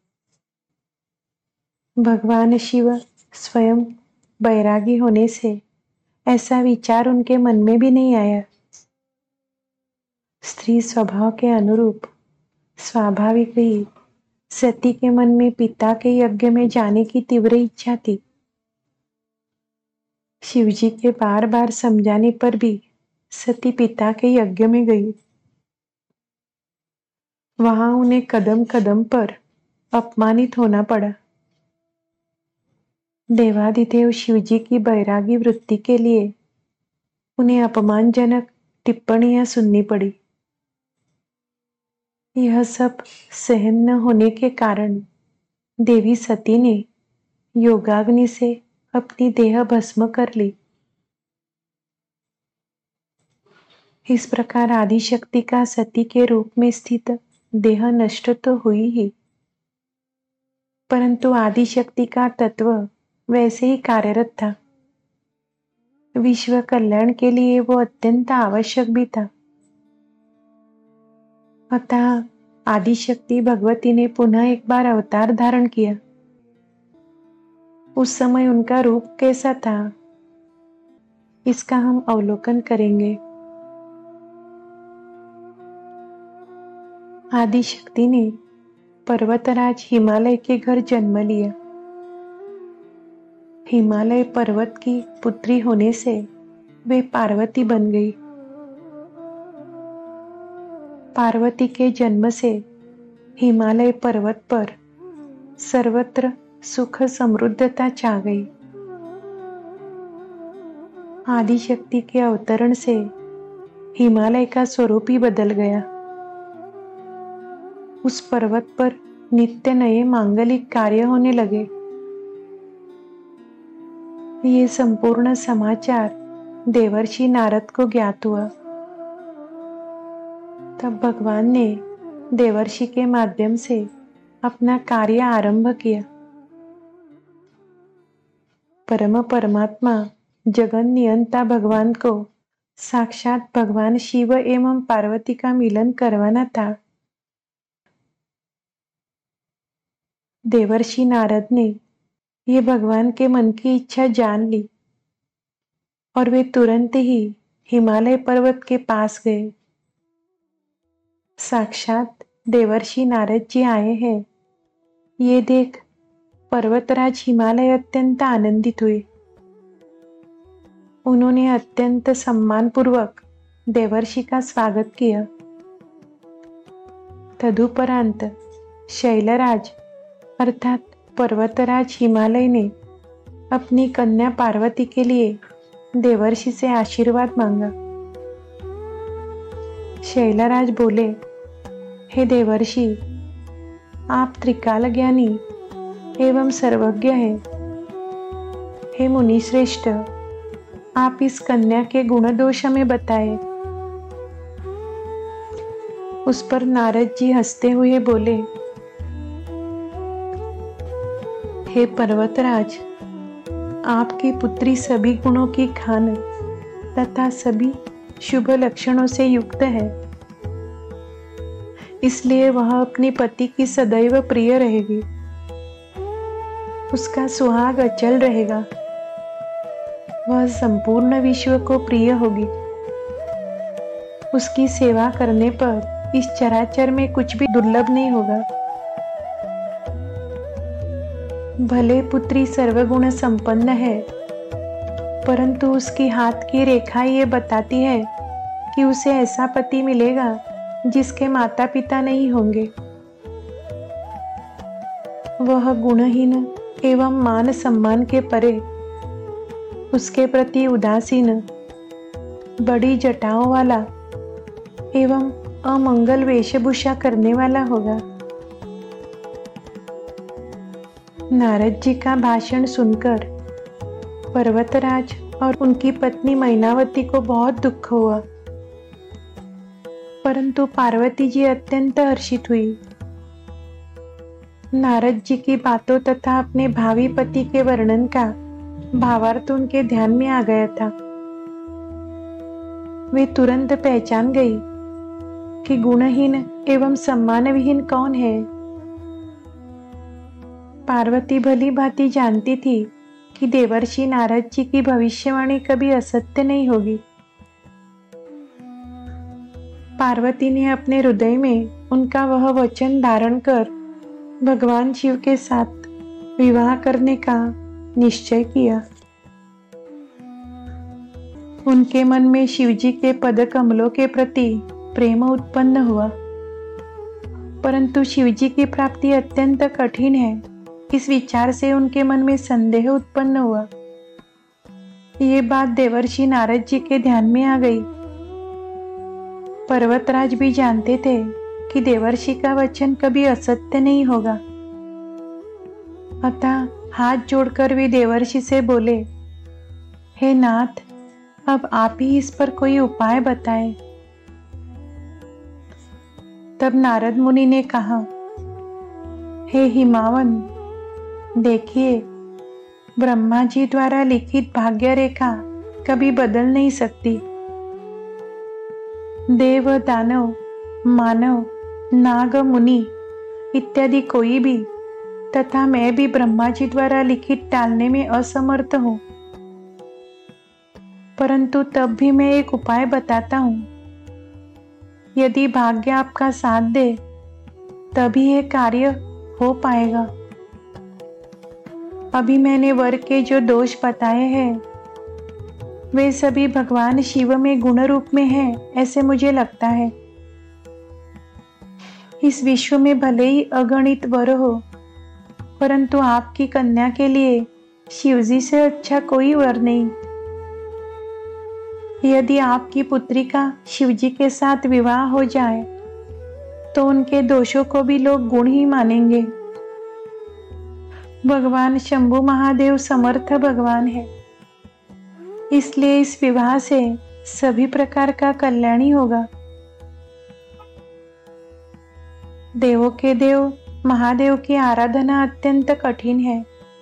भगवान शिव स्वयं बैरागी होने से ऐसा विचार उनके मन में भी नहीं आया। स्त्री स्वभाव के अनुरूप स्वाभाविक ही सती के मन में पिता के यज्ञ में जाने की तीव्र इच्छा थी। शिवजी के बार बार समझाने पर भी सती पिता के यज्ञ में गई। वहां उन्हें कदम कदम पर अपमानित होना पड़ा। देवादिदेव शिवजी की बैरागी वृत्ति के लिए उन्हें अपमानजनक टिप्पणियां सुननी पड़ी। यह सब सहन न होने के कारण देवी सती ने योगाग्नि से अपनी देह भस्म कर ली। इस प्रकार आदिशक्ति का सती के रूप में स्थित देह नष्ट तो हुई ही, परंतु आदिशक्ति का तत्व वैसे ही कार्यरत था। विश्व कल्याण के लिए वो अत्यंत आवश्यक भी था। अतः आदिशक्ति भगवती ने पुनः एक बार अवतार धारण किया। उस समय उनका रूप कैसा था, इसका हम अवलोकन करेंगे। आदिशक्ति ने पर्वतराज हिमालय के घर जन्म लिया। हिमालय पर्वत की पुत्री होने से वे पार्वती बन गई। पार्वती के जन्म से हिमालय पर्वत पर सर्वत्र सुख समृद्धता छा गई। आदिशक्ति के अवतरण से हिमालय का स्वरूप ही बदल गया। उस पर्वत पर नित्य नए मांगलिक कार्य होने लगे। ये संपूर्ण समाचार देवर्षि नारद को ज्ञात हुआ। तब भगवान ने देवर्षि के माध्यम से अपना कार्य आरंभ किया। परम परमात्मा जगन नियंता भगवान को साक्षात भगवान शिव एवं पार्वती का मिलन करवाना था। देवर्षि नारद ने ये भगवान के मन की इच्छा जान ली और वे तुरंत ही हिमालय पर्वत के पास गए। साक्षात देवर्षि नारद जी आए हैं, ये देख पर्वतराज हिमालय अत्यंत आनंदित हुए। उन्होंने अत्यंत सम्मानपूर्वक देवर्षि का स्वागत किया। तदुपरांत शैलराज अर्थात पर्वतराज हिमालय ने अपनी कन्या पार्वती के लिए देवर्षि से आशीर्वाद मांगा। शैलराज बोले, हे देवर्षि, आप त्रिकाल ज्ञानी एवं सर्वज्ञ हैं। हे मुनिश्रेष्ठ, आप इस कन्या के गुण दोष हमें बताए। उस पर नारद जी हंसते हुए बोले, हे पर्वतराज, आपकी पुत्री सभी गुणों की खान तथा सभी शुभ लक्षणों से युक्त है, इसलिए वह अपने पति की सदैव प्रिय रहेगी। उसका सुहाग अचल रहेगा। वह संपूर्ण विश्व को प्रिय होगी। उसकी सेवा करने पर इस चराचर में कुछ भी दुर्लभ नहीं होगा। भले पुत्री सर्वगुण संपन्न है, परंतु उसकी हाथ की रेखा ये बताती है कि उसे ऐसा पति मिलेगा जिसके माता पिता नहीं होंगे। वह गुणहीन एवं मान सम्मान के परे, उसके प्रति उदासीन, बड़ी जटाओं वाला एवं अमंगल वेशभूषा करने वाला होगा। नारद जी का भाषण सुनकर पर्वतराज और उनकी पत्नी मैनावती को बहुत दुख हुआ, परंतु पार्वती जी अत्यंत हर्षित हुई। नारद जी की बातों तथा अपने भावी पति के वर्णन का भावार्थ उनके ध्यान में आ गया था। वे तुरंत पहचान गई कि गुणहीन एवं सम्मानविहीन कौन है। पार्वती भली भांति जानती थी कि देवर्षि नारद जी की भविष्यवाणी कभी असत्य नहीं होगी। पार्वती ने अपने हृदय में उनका वह वचन धारण कर भगवान शिव के साथ विवाह करने का निश्चय किया। उनके मन में शिवजी के पद कमलों के प्रति प्रेम उत्पन्न हुआ, परंतु शिवजी की प्राप्ति अत्यंत कठिन है, इस विचार से उनके मन में संदेह उत्पन्न हुआ। ये बात देवर्षि नारद जी के ध्यान में आ गई। पर्वतराज भी जानते थे कि देवर्षि का वचन कभी असत्य नहीं होगा। अतः हाथ जोड़कर वे देवर्षि से बोले, हे नाथ, अब आप ही इस पर कोई उपाय बताएं। तब नारद मुनि ने कहा, हे हिमावन, देखिए, ब्रह्मा जी द्वारा लिखित भाग्य रेखा कभी बदल नहीं सकती। देव, दानव, मानव, नाग, मुनि इत्यादि कोई भी तथा मैं भी ब्रह्मा जी द्वारा लिखित टालने में असमर्थ हूं। परंतु तब भी मैं एक उपाय बताता हूं। यदि भाग्य आपका साथ दे तभी यह कार्य हो पाएगा। अभी मैंने वर के जो दोष बताए हैं वे सभी भगवान शिव में गुण रूप में हैं, ऐसे मुझे लगता है। इस विश्व में भले ही अगणित वर हो, परंतु आपकी कन्या के लिए शिवजी से अच्छा कोई वर नहीं। यदि आपकी पुत्री का शिवजी के साथ विवाह हो जाए तो उनके दोषों को भी लोग गुण ही मानेंगे। भगवान शंभु महादेव समर्थ भगवान है, इसलिए इस विवाह से सभी प्रकार का कल्याण ही होगा। देवों के देव महादेव की आराधना अत्यंत कठिन है,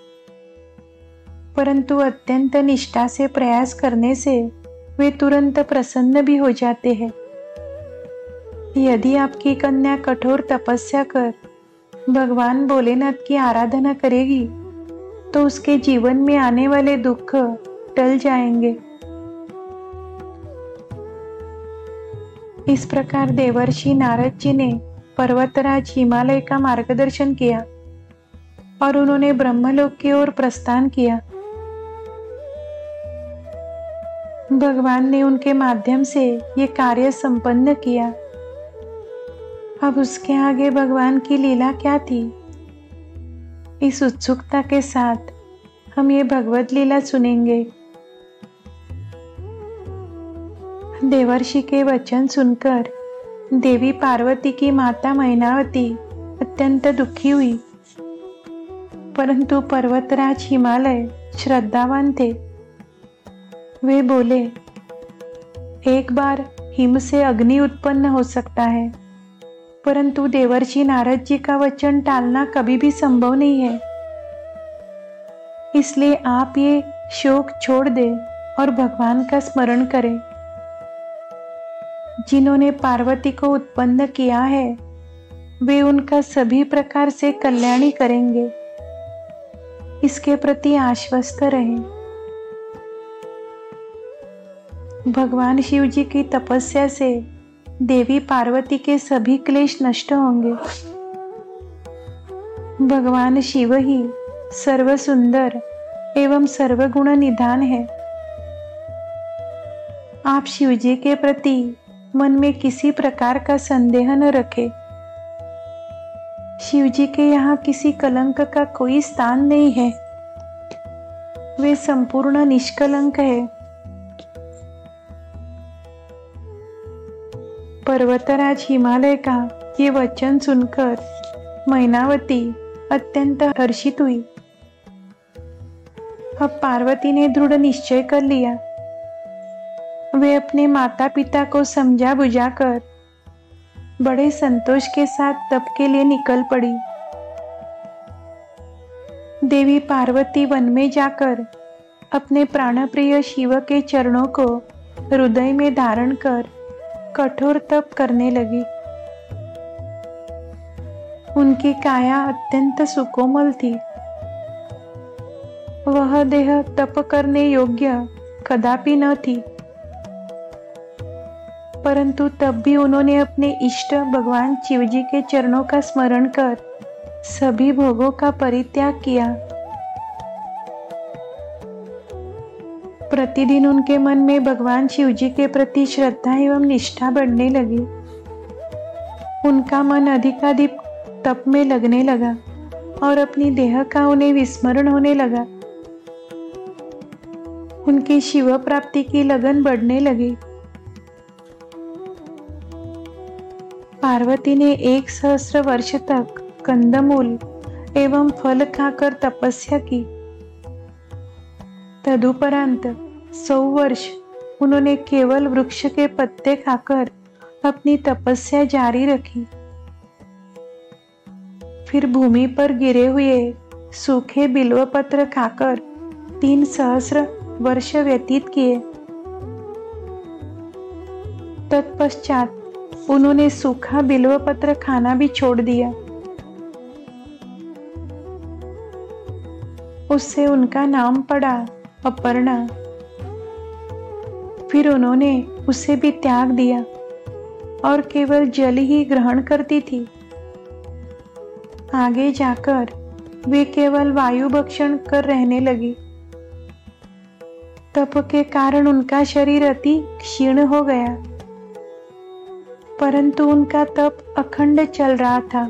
परंतु अत्यंत निष्ठा से प्रयास करने से वे तुरंत प्रसन्न भी हो जाते हैं। यदि आपकी कन्या कठोर तपस्या कर भगवान भोलेनाथ की आराधना करेगी तो उसके जीवन में आने वाले दुख टल जाएंगे। इस प्रकार देवर्षि नारद जी ने पर्वतराज हिमालय का मार्गदर्शन किया और उन्होंने ब्रह्मलोक की ओर प्रस्थान किया। भगवान ने उनके माध्यम से ये कार्य संपन्न किया। अब उसके आगे भगवान की लीला क्या थी? इस उत्सुकता के साथ हम ये भगवत लीला सुनेंगे। देवर्षि के वचन सुनकर देवी पार्वती की माता मैनावती अत्यंत दुखी हुई, परंतु पर्वतराज हिमालय श्रद्धावान थे। वे बोले, एक बार हिम से अग्नि उत्पन्न हो सकता है, परंतु देवर्षि नारद जी का वचन टालना कभी भी संभव नहीं है। इसलिए आप ये शोक छोड़ दें और भगवान का स्मरण करें। जिन्होंने पार्वती को उत्पन्न किया है वे उनका सभी प्रकार से कल्याणी करेंगे, इसके प्रति आश्वस्त रहें। भगवान शिव जी की तपस्या से देवी पार्वती के सभी क्लेश नष्ट होंगे। भगवान शिव ही सर्व सुंदर एवं सर्वगुण निधान है। आप शिव जी के प्रति मन में किसी प्रकार का संदेह न रखें। शिव जी के यहाँ किसी कलंक का कोई स्थान नहीं है। वे संपूर्ण निष्कलंक है। पर्वतराज हिमालय का ये वचन सुनकर मैनावती अत्यंत हर्षित हुई। अब पार्वती ने दृढ़ निश्चय कर लिया। वे अपने माता पिता को समझा बुझाकर बड़े संतोष के साथ तप के लिए निकल पड़ी। देवी पार्वती वन में जाकर अपने प्राणप्रिय शिव के चरणों को हृदय में धारण कर कठोर तप करने लगी। उनकी काया अत्यंत सुकोमल थी। वह देह तप करने योग्य कदापि न थी, परंतु तब भी उन्होंने अपने इष्ट भगवान शिवजी के चरणों का स्मरण कर सभी भोगों का परित्याग किया। प्रतिदिन उनके मन में भगवान शिवजी के प्रति श्रद्धा एवं निष्ठा बढ़ने लगी। उनका मन अधिकाधिक तप में लगने लगा और अपनी देह का उन्हें विस्मरण होने लगा। उनकी शिव प्राप्ति की लगन बढ़ने लगी। पार्वती ने 1,000 वर्ष तक कंदमूल एवं फल खाकर तपस्या की। तदुपरांत 100 वर्ष उन्होंने केवल वृक्ष के पत्ते खाकर अपनी तपस्या जारी रखी। फिर भूमि पर गिरे हुए सूखे बिल्वपत्र खाकर 3 सहस्र वर्ष व्यतीत किए। तत्पश्चात उन्होंने सूखा बिल्वपत्र खाना भी छोड़ दिया। उससे उनका नाम पड़ा अपर्णा। फिर उन्होंने उसे भी त्याग दिया और केवल जल ही ग्रहण करती थी। आगे जाकर वे केवल वायु भक्षण कर रहने लगी। तप के कारण उनका शरीर अति क्षीण हो गया, परंतु उनका तप अखंड चल रहा था।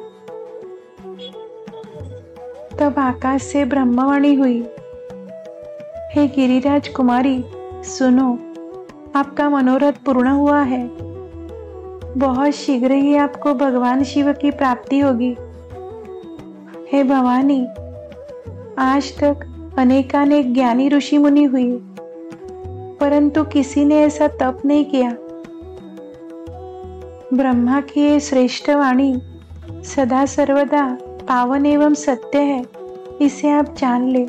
तब आकाश से ब्रह्मवाणी हुई, हे गिरिराज कुमारी, सुनो, आपका मनोरथ पूर्ण हुआ है। बहुत शीघ्र ही आपको भगवान शिव की प्राप्ति होगी। हे भवानी, आज तक अनेकानेक ज्ञानी ऋषि मुनि हुए, परंतु किसी ने ऐसा तप नहीं किया। ब्रह्मा की ये श्रेष्ठ वाणी सदा सर्वदा पावन एवं सत्य है, इसे आप जान ले।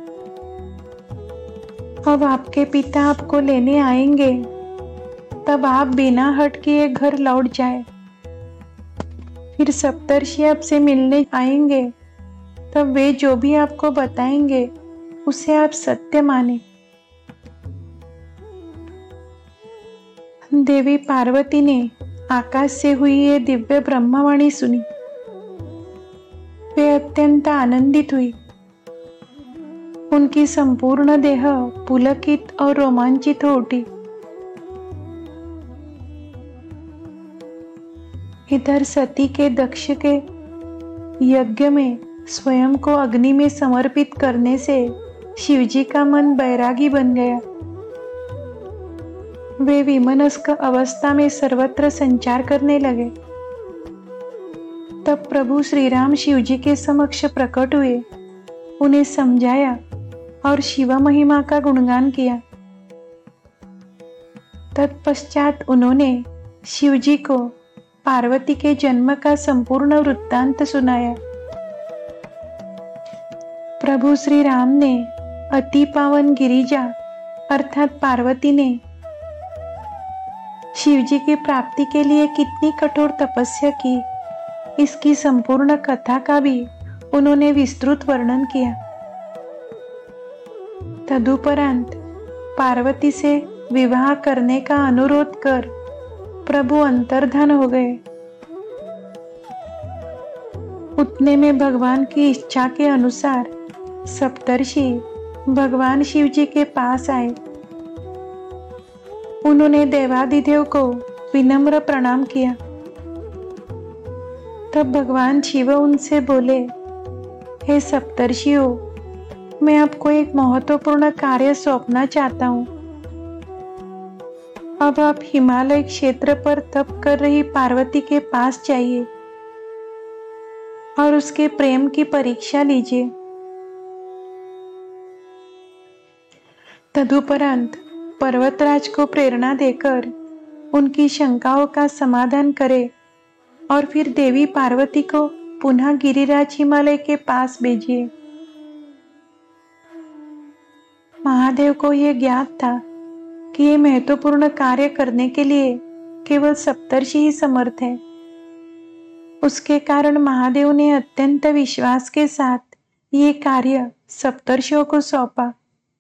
अब आपके पिता आपको लेने आएंगे, तब आप बिना हट किए घर लौट जाए। फिर सप्तर्षि आपसे मिलने आएंगे, तब वे जो भी आपको बताएंगे उसे आप सत्य माने। देवी पार्वती ने आकाश से हुई ये दिव्य ब्रह्मवाणी सुनी। वे अत्यंत आनंदित हुई। उनकी संपूर्ण देह पुलकित और रोमांचित हो उठी। इधर सती के दक्ष के यज्ञ में स्वयं को अग्नि में समर्पित करने से शिवजी का मन बैरागी बन गया। वे विमनस्क अवस्था में सर्वत्र संचार करने लगे। तब प्रभु श्री राम शिवजी के समक्ष प्रकट हुए, उन्हें समझाया और शिव महिमा का गुणगान किया। तत्पश्चात उन्होंने शिवजी को पार्वती के जन्म का संपूर्ण वृत्तांत सुनाया। प्रभु श्री राम ने अति पावन गिरिजा अर्थात पार्वती ने शिवजी की प्राप्ति के लिए कितनी कठोर तपस्या की, इसकी संपूर्ण कथा का भी उन्होंने विस्तृत वर्णन किया। तदुपरांत पार्वती से विवाह करने का अनुरोध कर प्रभु अंतर्धान हो गए। उतने में भगवान की इच्छा के अनुसार सप्तर्षि भगवान शिव जी के पास आए। उन्होंने देवादिदेव को विनम्र प्रणाम किया। तब भगवान शिव उनसे बोले, हे सप्तर्षियों, मैं आपको एक महत्वपूर्ण कार्य सौंपना चाहता हूँ। अब आप हिमालय क्षेत्र पर तप कर रही पार्वती के पास जाइए और उसके प्रेम की परीक्षा लीजिए। तदुपरांत पर्वतराज को प्रेरणा देकर उनकी शंकाओं का समाधान करे और फिर देवी पार्वती को पुनः गिरिराज हिमालय के पास भेजिए। महादेव को यह ज्ञात था कि ये महत्वपूर्ण कार्य करने के लिए केवल सप्तर्षि ही समर्थ है। उसके कारण महादेव ने अत्यंत विश्वास के साथ ये कार्य सप्तर्षियों को सौंपा।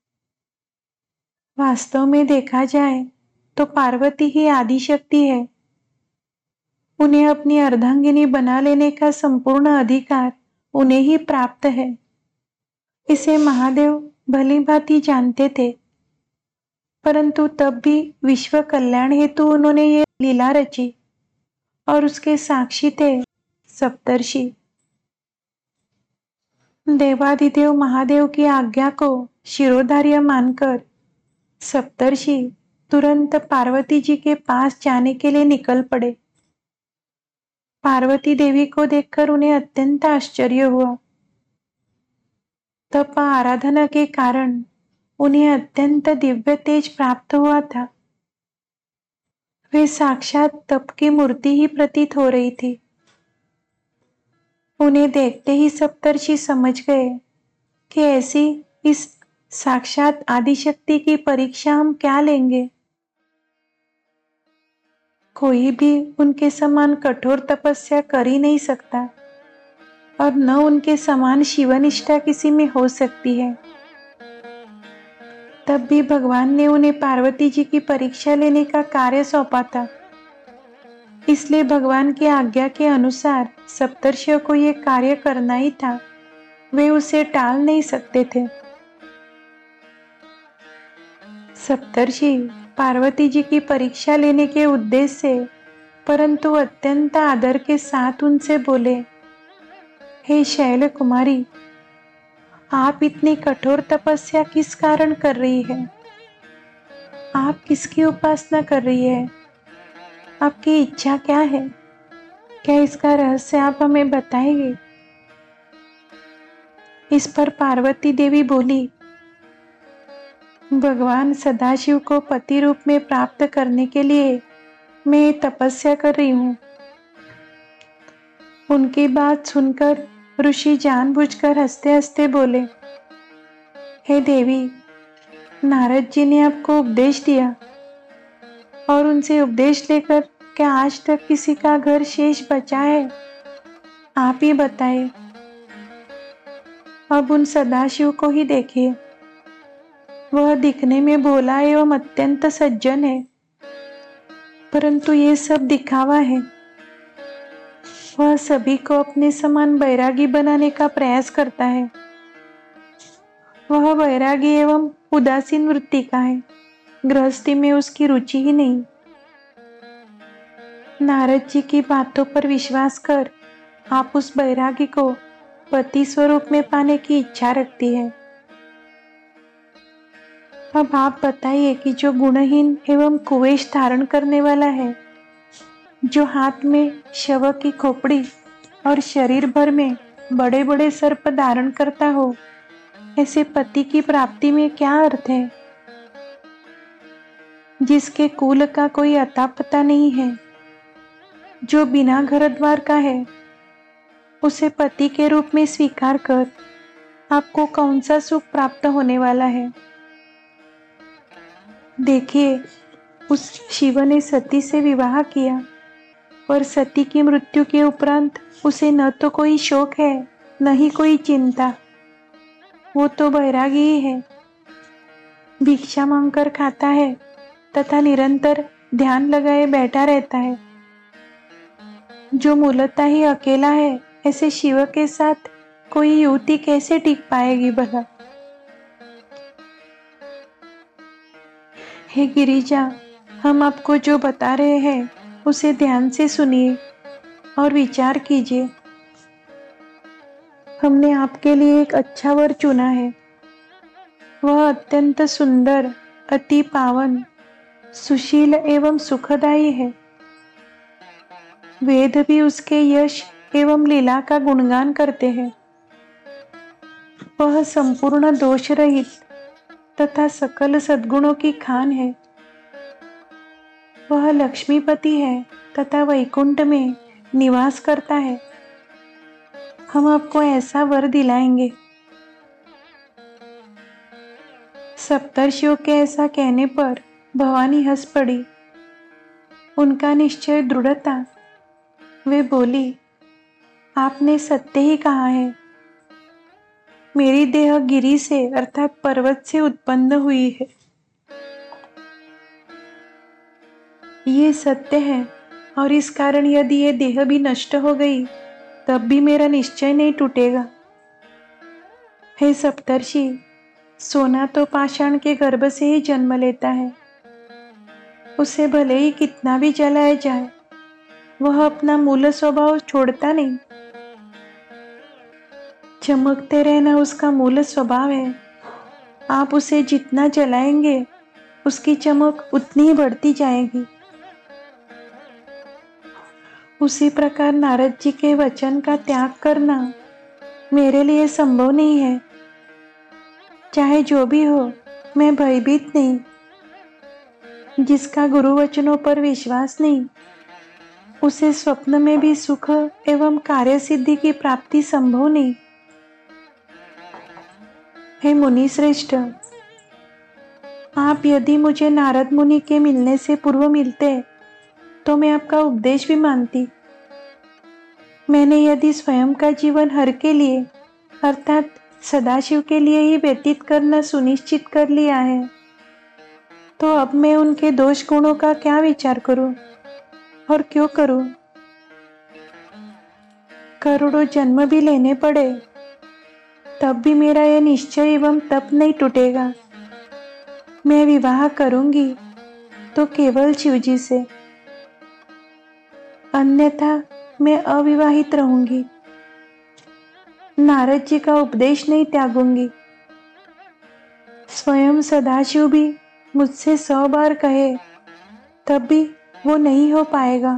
वास्तव में देखा जाए तो पार्वती ही आदिशक्ति है। उन्हें अपनी अर्धांगिनी बना लेने का संपूर्ण अधिकार उन्हें ही प्राप्त है। इसे महादेव भली भांति जानते थे, परंतु तब भी विश्व कल्याण हेतु उन्होंने ये लीला रची और उसके साक्षी थे सप्तर्षि। देवादिदेव महादेव की आज्ञा को शिरोधार्य मानकर सप्तर्षि तुरंत पार्वती जी के पास जाने के लिए निकल पड़े। पार्वती देवी को देखकर उन्हें अत्यंत आश्चर्य हुआ। तप आराधना के कारण उन्हें अत्यंत दिव्य तेज प्राप्त हुआ था। वे साक्षात तप की मूर्ति ही प्रतीत हो रही थी। उन्हें देखते ही सप्तर्षि समझ गए कि ऐसी इस साक्षात आदिशक्ति की परीक्षा हम क्या लेंगे। कोई भी उनके समान कठोर तपस्या कर ही नहीं सकता और न उनके समान शिवनिष्ठा किसी में हो सकती है। तब भी भगवान ने उन्हें पार्वती जी की परीक्षा लेने का कार्य सौंपा था, इसलिए भगवान की आज्ञा के अनुसार सप्तर्षियों को ये कार्य करना ही था, वे उसे टाल नहीं सकते थे। सप्तर्षि पार्वती जी की परीक्षा लेने के उद्देश्य से परंतु अत्यंत आदर के साथ उनसे बोले, हे शैल कुमारी, आप इतनी कठोर तपस्या किस कारण कर रही है? आप किसकी उपासना कर रही है? आपकी इच्छा क्या है? क्या इसका रहस्य आप हमें बताएंगे? इस पर पार्वती देवी बोली, भगवान सदाशिव को पति रूप में प्राप्त करने के लिए मैं तपस्या कर रही हूँ। उनकी बात सुनकर ऋषि जानबूझकर हंसते हंसते बोले, हे देवी, नारद जी ने आपको उपदेश दिया और उनसे उपदेश लेकर क्या आज तक किसी का घर शेष बचा है? आप ही बताइए। अब उन सदाशिव को ही देखिए, वह दिखने में भोला एवं अत्यंत सज्जन है, परंतु ये सब दिखावा है। वह सभी को अपने समान बैरागी बनाने का प्रयास करता है। वह बैरागी एवं उदासीन वृत्ति का है, गृहस्थी में उसकी रुचि ही नहीं। नारद जी की बातों पर विश्वास कर आप उस बैरागी को पति स्वरूप में पाने की इच्छा रखती है। अब आप बताइए कि जो गुणहीन एवं कुवेश धारण करने वाला है, जो हाथ में शव की खोपड़ी और शरीर भर में बड़े बड़े सर्प धारण करता हो, ऐसे पति की प्राप्ति में क्या अर्थ है? जिसके कुल का कोई अता पता नहीं है, जो बिना घर द्वार का है, उसे पति के रूप में स्वीकार कर आपको कौन सा सुख प्राप्त होने वाला है? देखिए, उस शिव ने सती से विवाह किया और सती की मृत्यु के उपरांत उसे न तो कोई शोक है, न ही कोई चिंता। वो तो बैरागी ही है, भिक्षा मांगकर खाता है तथा निरंतर ध्यान लगाए बैठा रहता है। जो मूलतः ही अकेला है, ऐसे शिव के साथ कोई युवती कैसे टिक पाएगी भला? हे गिरिजा, हम आपको जो बता रहे हैं उसे ध्यान से सुनिए और विचार कीजिए। हमने आपके लिए एक अच्छा वर चुना है। वह अत्यंत सुंदर, अति पावन, सुशील एवं सुखदायी है। वेद भी उसके यश एवं लीला का गुणगान करते हैं। वह संपूर्ण दोष रहित तथा सकल सद्गुणों की खान है। वह लक्ष्मीपति है तथा वैकुंठ में निवास करता है। हम आपको ऐसा वर दिलाएंगे। सप्तर्षियों के ऐसा कहने पर भवानी हंस पड़ी। उनका निश्चय दृढ़ था। वे बोली, आपने सत्य ही कहा है। मेरी देह गिरी से अर्थात पर्वत से उत्पन्न हुई है, ये सत्य है। और इस कारण यदि ये देह भी नष्ट हो गई तब भी मेरा निश्चय नहीं टूटेगा। हे सप्तर्षि, सोना तो पाषाण के गर्भ से ही जन्म लेता है। उसे भले ही कितना भी जलाया जाए, वह अपना मूल स्वभाव छोड़ता नहीं। चमकते रहना उसका मूल स्वभाव है। आप उसे जितना जलाएंगे उसकी चमक उतनी ही बढ़ती जाएगी। उसी प्रकार नारद जी के वचन का त्याग करना मेरे लिए संभव नहीं है। चाहे जो भी हो, मैं भयभीत नहीं। जिसका गुरु वचनों पर विश्वास नहीं, उसे स्वप्न में भी सुख एवं कार्य सिद्धि की प्राप्ति संभव नहीं। हे मुनि श्रेष्ठ, आप यदि मुझे नारद मुनि के मिलने से पूर्व मिलते तो मैं आपका उपदेश भी मानती। मैंने यदि स्वयं का जीवन हर के लिए अर्थात सदाशिव के लिए ही व्यतीत करना सुनिश्चित कर लिया है, तो अब मैं उनके दोष गुणों का क्या विचार करूं और क्यों करूं? करोड़ों जन्म भी लेने पड़े तब भी मेरा यह निश्चय एवं तप नहीं टूटेगा। मैं विवाह करूंगी तो केवल शिवजी से, अन्यथा मैं अविवाहित रहूंगी। नारद जी का उपदेश नहीं त्यागूंगी। स्वयं सदाशिव भी मुझसे 100 बार कहे तब भी वो नहीं हो पाएगा।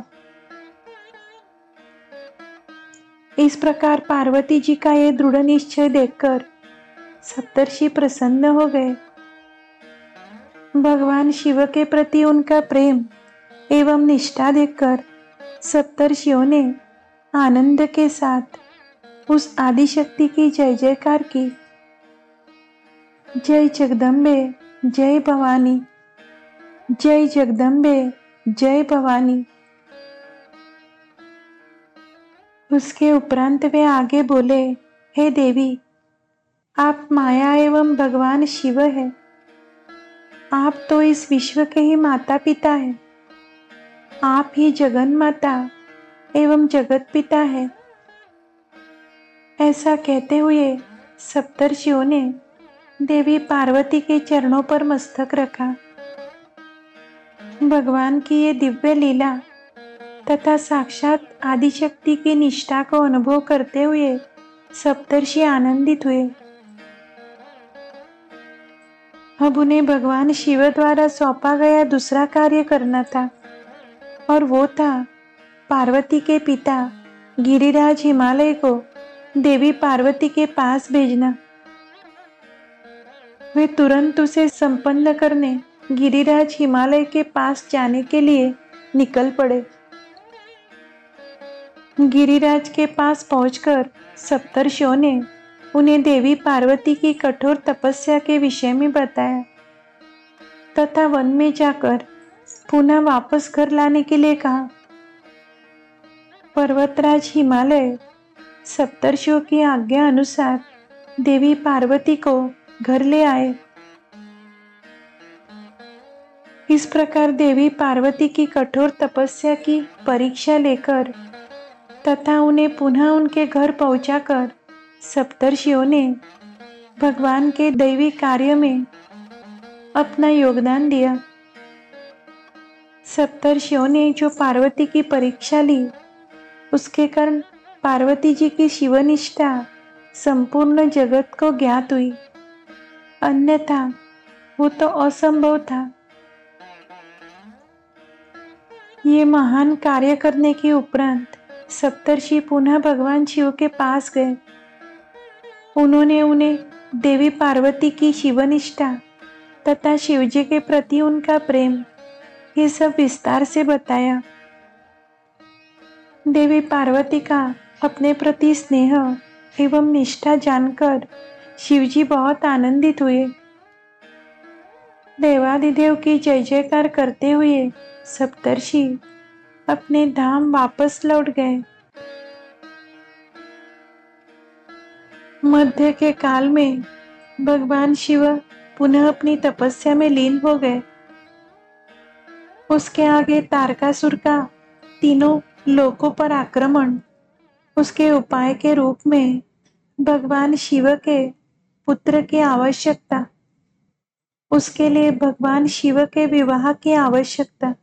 इस प्रकार पार्वती जी का ये दृढ़ निश्चय देखकर सप्तर्षि प्रसन्न हो गए। भगवान शिव के प्रति उनका प्रेम एवं निष्ठा देखकर सप्तर्षियों ने आनंद के साथ उस आदिशक्ति की जय जयकार की। जय जगदम्बे जय भवानी, जय जगदम्बे जय भवानी। उसके उपरांत वे आगे बोले, हे देवी, आप माया एवं भगवान शिव है। आप तो इस विश्व के ही माता पिता है। आप ही जगन माता एवं जगत पिता है। ऐसा कहते हुए सप्तर्षियों ने देवी पार्वती के चरणों पर मस्तक रखा। भगवान की ये दिव्य लीला तथा साक्षात आदिशक्ति की निष्ठा को अनुभव करते हुए सप्तर्षि आनंदित हुए। अब उन्हें भगवान शिव द्वारा सौंपा गया दूसरा कार्य करना था, और वो था पार्वती के पिता गिरिराज हिमालय को देवी पार्वती के पास भेजना। वे तुरंत उसे संपन्न करने गिरिराज हिमालय के पास जाने के लिए निकल पड़े। गिरिराज के पास पहुंचकर सप्तर्षियों ने उन्हें देवी पार्वती की कठोर तपस्या के विषय में बताया तथा वन में जाकर पुनः वापस घर लाने के लिए कहा। पर्वतराज हिमालय सप्तर्षियों की आज्ञा अनुसार देवी पार्वती को घर ले आए। इस प्रकार देवी पार्वती की कठोर तपस्या की परीक्षा लेकर तथा उन्हें पुनः उनके घर पहुंचाकर सप्तर्षियों ने भगवान के दैवी कार्य में अपना योगदान दिया। सप्तर्षियों ने जो पार्वती की परीक्षा ली, उसके कारण पार्वती जी की शिवनिष्ठा संपूर्ण जगत को ज्ञात हुई, अन्यथा वो तो असंभव था। ये महान कार्य करने के उपरांत सप्तर्षि पुनः भगवान शिव के पास गए। उन्होंने उन्हें देवी पार्वती की शिवनिष्ठा तथा शिवजी के प्रति उनका प्रेम ये सब विस्तार से बताया। देवी पार्वती का अपने प्रति स्नेह एवं निष्ठा जानकर शिवजी बहुत आनंदित हुए। देवादिदेव की जय जयकार करते हुए सप्तर्षि अपने धाम वापस लौट गए। मध्य के काल में भगवान शिव पुनः अपनी तपस्या में लीन हो गए। उसके आगे तारकासुर का तीनों लोकों पर आक्रमण उसके उपाय के रूप में भगवान शिव के पुत्र की आवश्यकता, उसके लिए भगवान शिव के विवाह की आवश्यकता,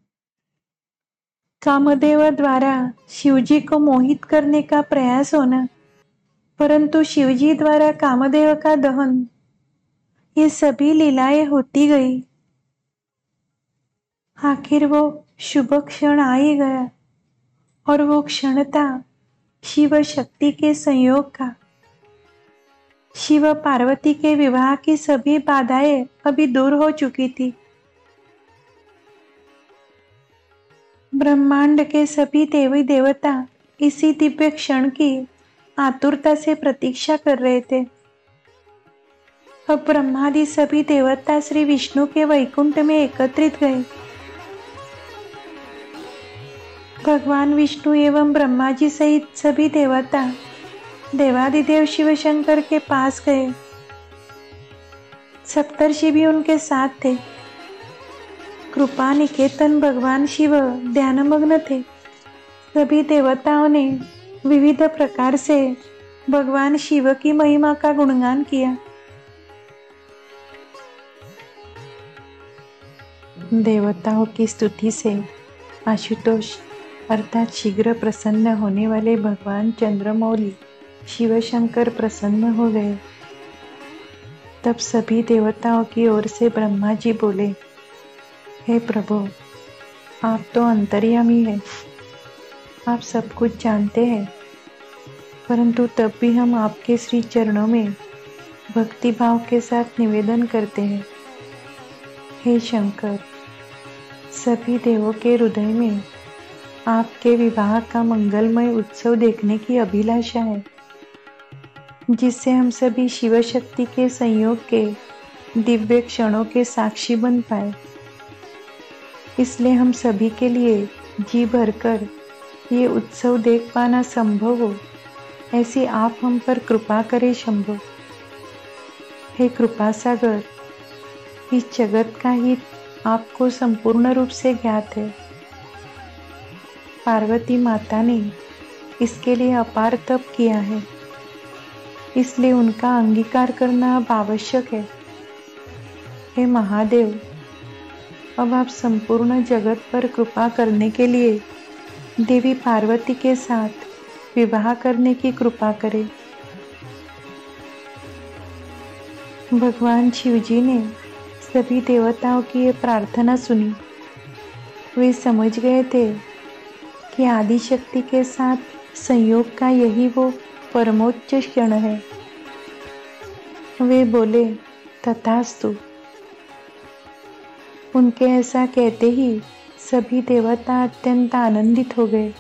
कामदेव द्वारा शिवजी को मोहित करने का प्रयास होना, परंतु शिवजी द्वारा कामदेव का दहन, ये सभी लीलाएं होती गई। आखिर वो शुभ क्षण आ ही गया, और वो क्षण था शिव शक्ति के संयोग का। शिव पार्वती के विवाह की सभी बाधाएं अभी दूर हो चुकी थी। ब्रह्मांड के सभी देवी देवता इसी दिव्य क्षण की आतुरता से प्रतीक्षा कर रहे थे। अब ब्रह्मादि सभी देवता श्री विष्णु के वैकुंठ में एकत्रित गए। भगवान विष्णु एवं ब्रह्मा जी सहित सभी देवता देवादिदेव शिव शंकर के पास गए। सप्तर्षि भी उनके साथ थे। कृपा निकेतन भगवान शिव ध्यानमग्न थे। सभी देवताओं ने विविध प्रकार से भगवान शिव की महिमा का गुणगान किया। देवताओं की स्तुति से आशुतोष अर्थात शीघ्र प्रसन्न होने वाले भगवान चंद्रमौली शिव शंकर प्रसन्न हो गए। तब सभी देवताओं की ओर से ब्रह्मा जी बोले, हे प्रभु, आप तो अंतर्यामी हैं, आप सब कुछ जानते हैं, परंतु तब भी हम आपके श्री चरणों में भक्ति भाव के साथ निवेदन करते हैं। हे शंकर, सभी देवों के हृदय में आपके विवाह का मंगलमय उत्सव देखने की अभिलाषा है, जिससे हम सभी शिव शक्ति के संयोग के दिव्य क्षणों के साक्षी बन पाए। इसलिए हम सभी के लिए जी भरकर ये उत्सव देख पाना संभव हो, ऐसी आप हम पर कृपा करें शंभो। हे कृपा सागर, इस जगत का हित आपको संपूर्ण रूप से ज्ञात है। पार्वती माता ने इसके लिए अपार तप किया है, इसलिए उनका अंगीकार करना अब आवश्यक है। हे महादेव, अब आप संपूर्ण जगत पर कृपा करने के लिए देवी पार्वती के साथ विवाह करने की कृपा करें। भगवान शिवजी ने सभी देवताओं की ये प्रार्थना सुनी। वे समझ गए थे कि आदि शक्ति के साथ संयोग का यही वो परमोच्च क्षण है। वे बोले, तथास्तु। उनके ऐसा कहते ही सभी देवता अत्यंत आनंदित हो गए।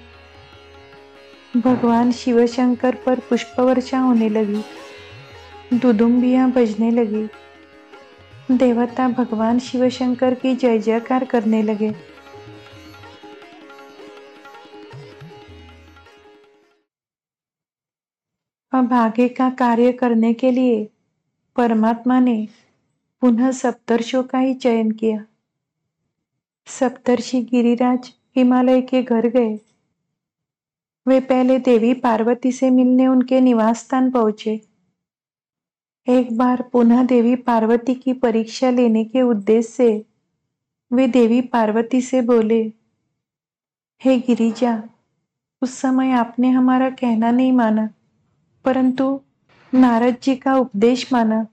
भगवान शिव शंकर पर पुष्प वर्षा होने लगी, दुदुम्बियां बजने लगी। देवता भगवान शिव शंकर की जय जयकार करने लगे। अब आगे का कार्य करने के लिए परमात्मा ने पुनः सप्तर्षियों का ही चयन किया। सप्तर्षि गिरिराज हिमालय के घर गए। वे पहले देवी पार्वती से मिलने उनके निवास स्थान पहुंचे। एक बार पुनः देवी पार्वती की परीक्षा लेने के उद्देश्य से वे देवी पार्वती से बोले, हे गिरिजा, उस समय आपने हमारा कहना नहीं माना, परंतु नारद जी का उपदेश माना।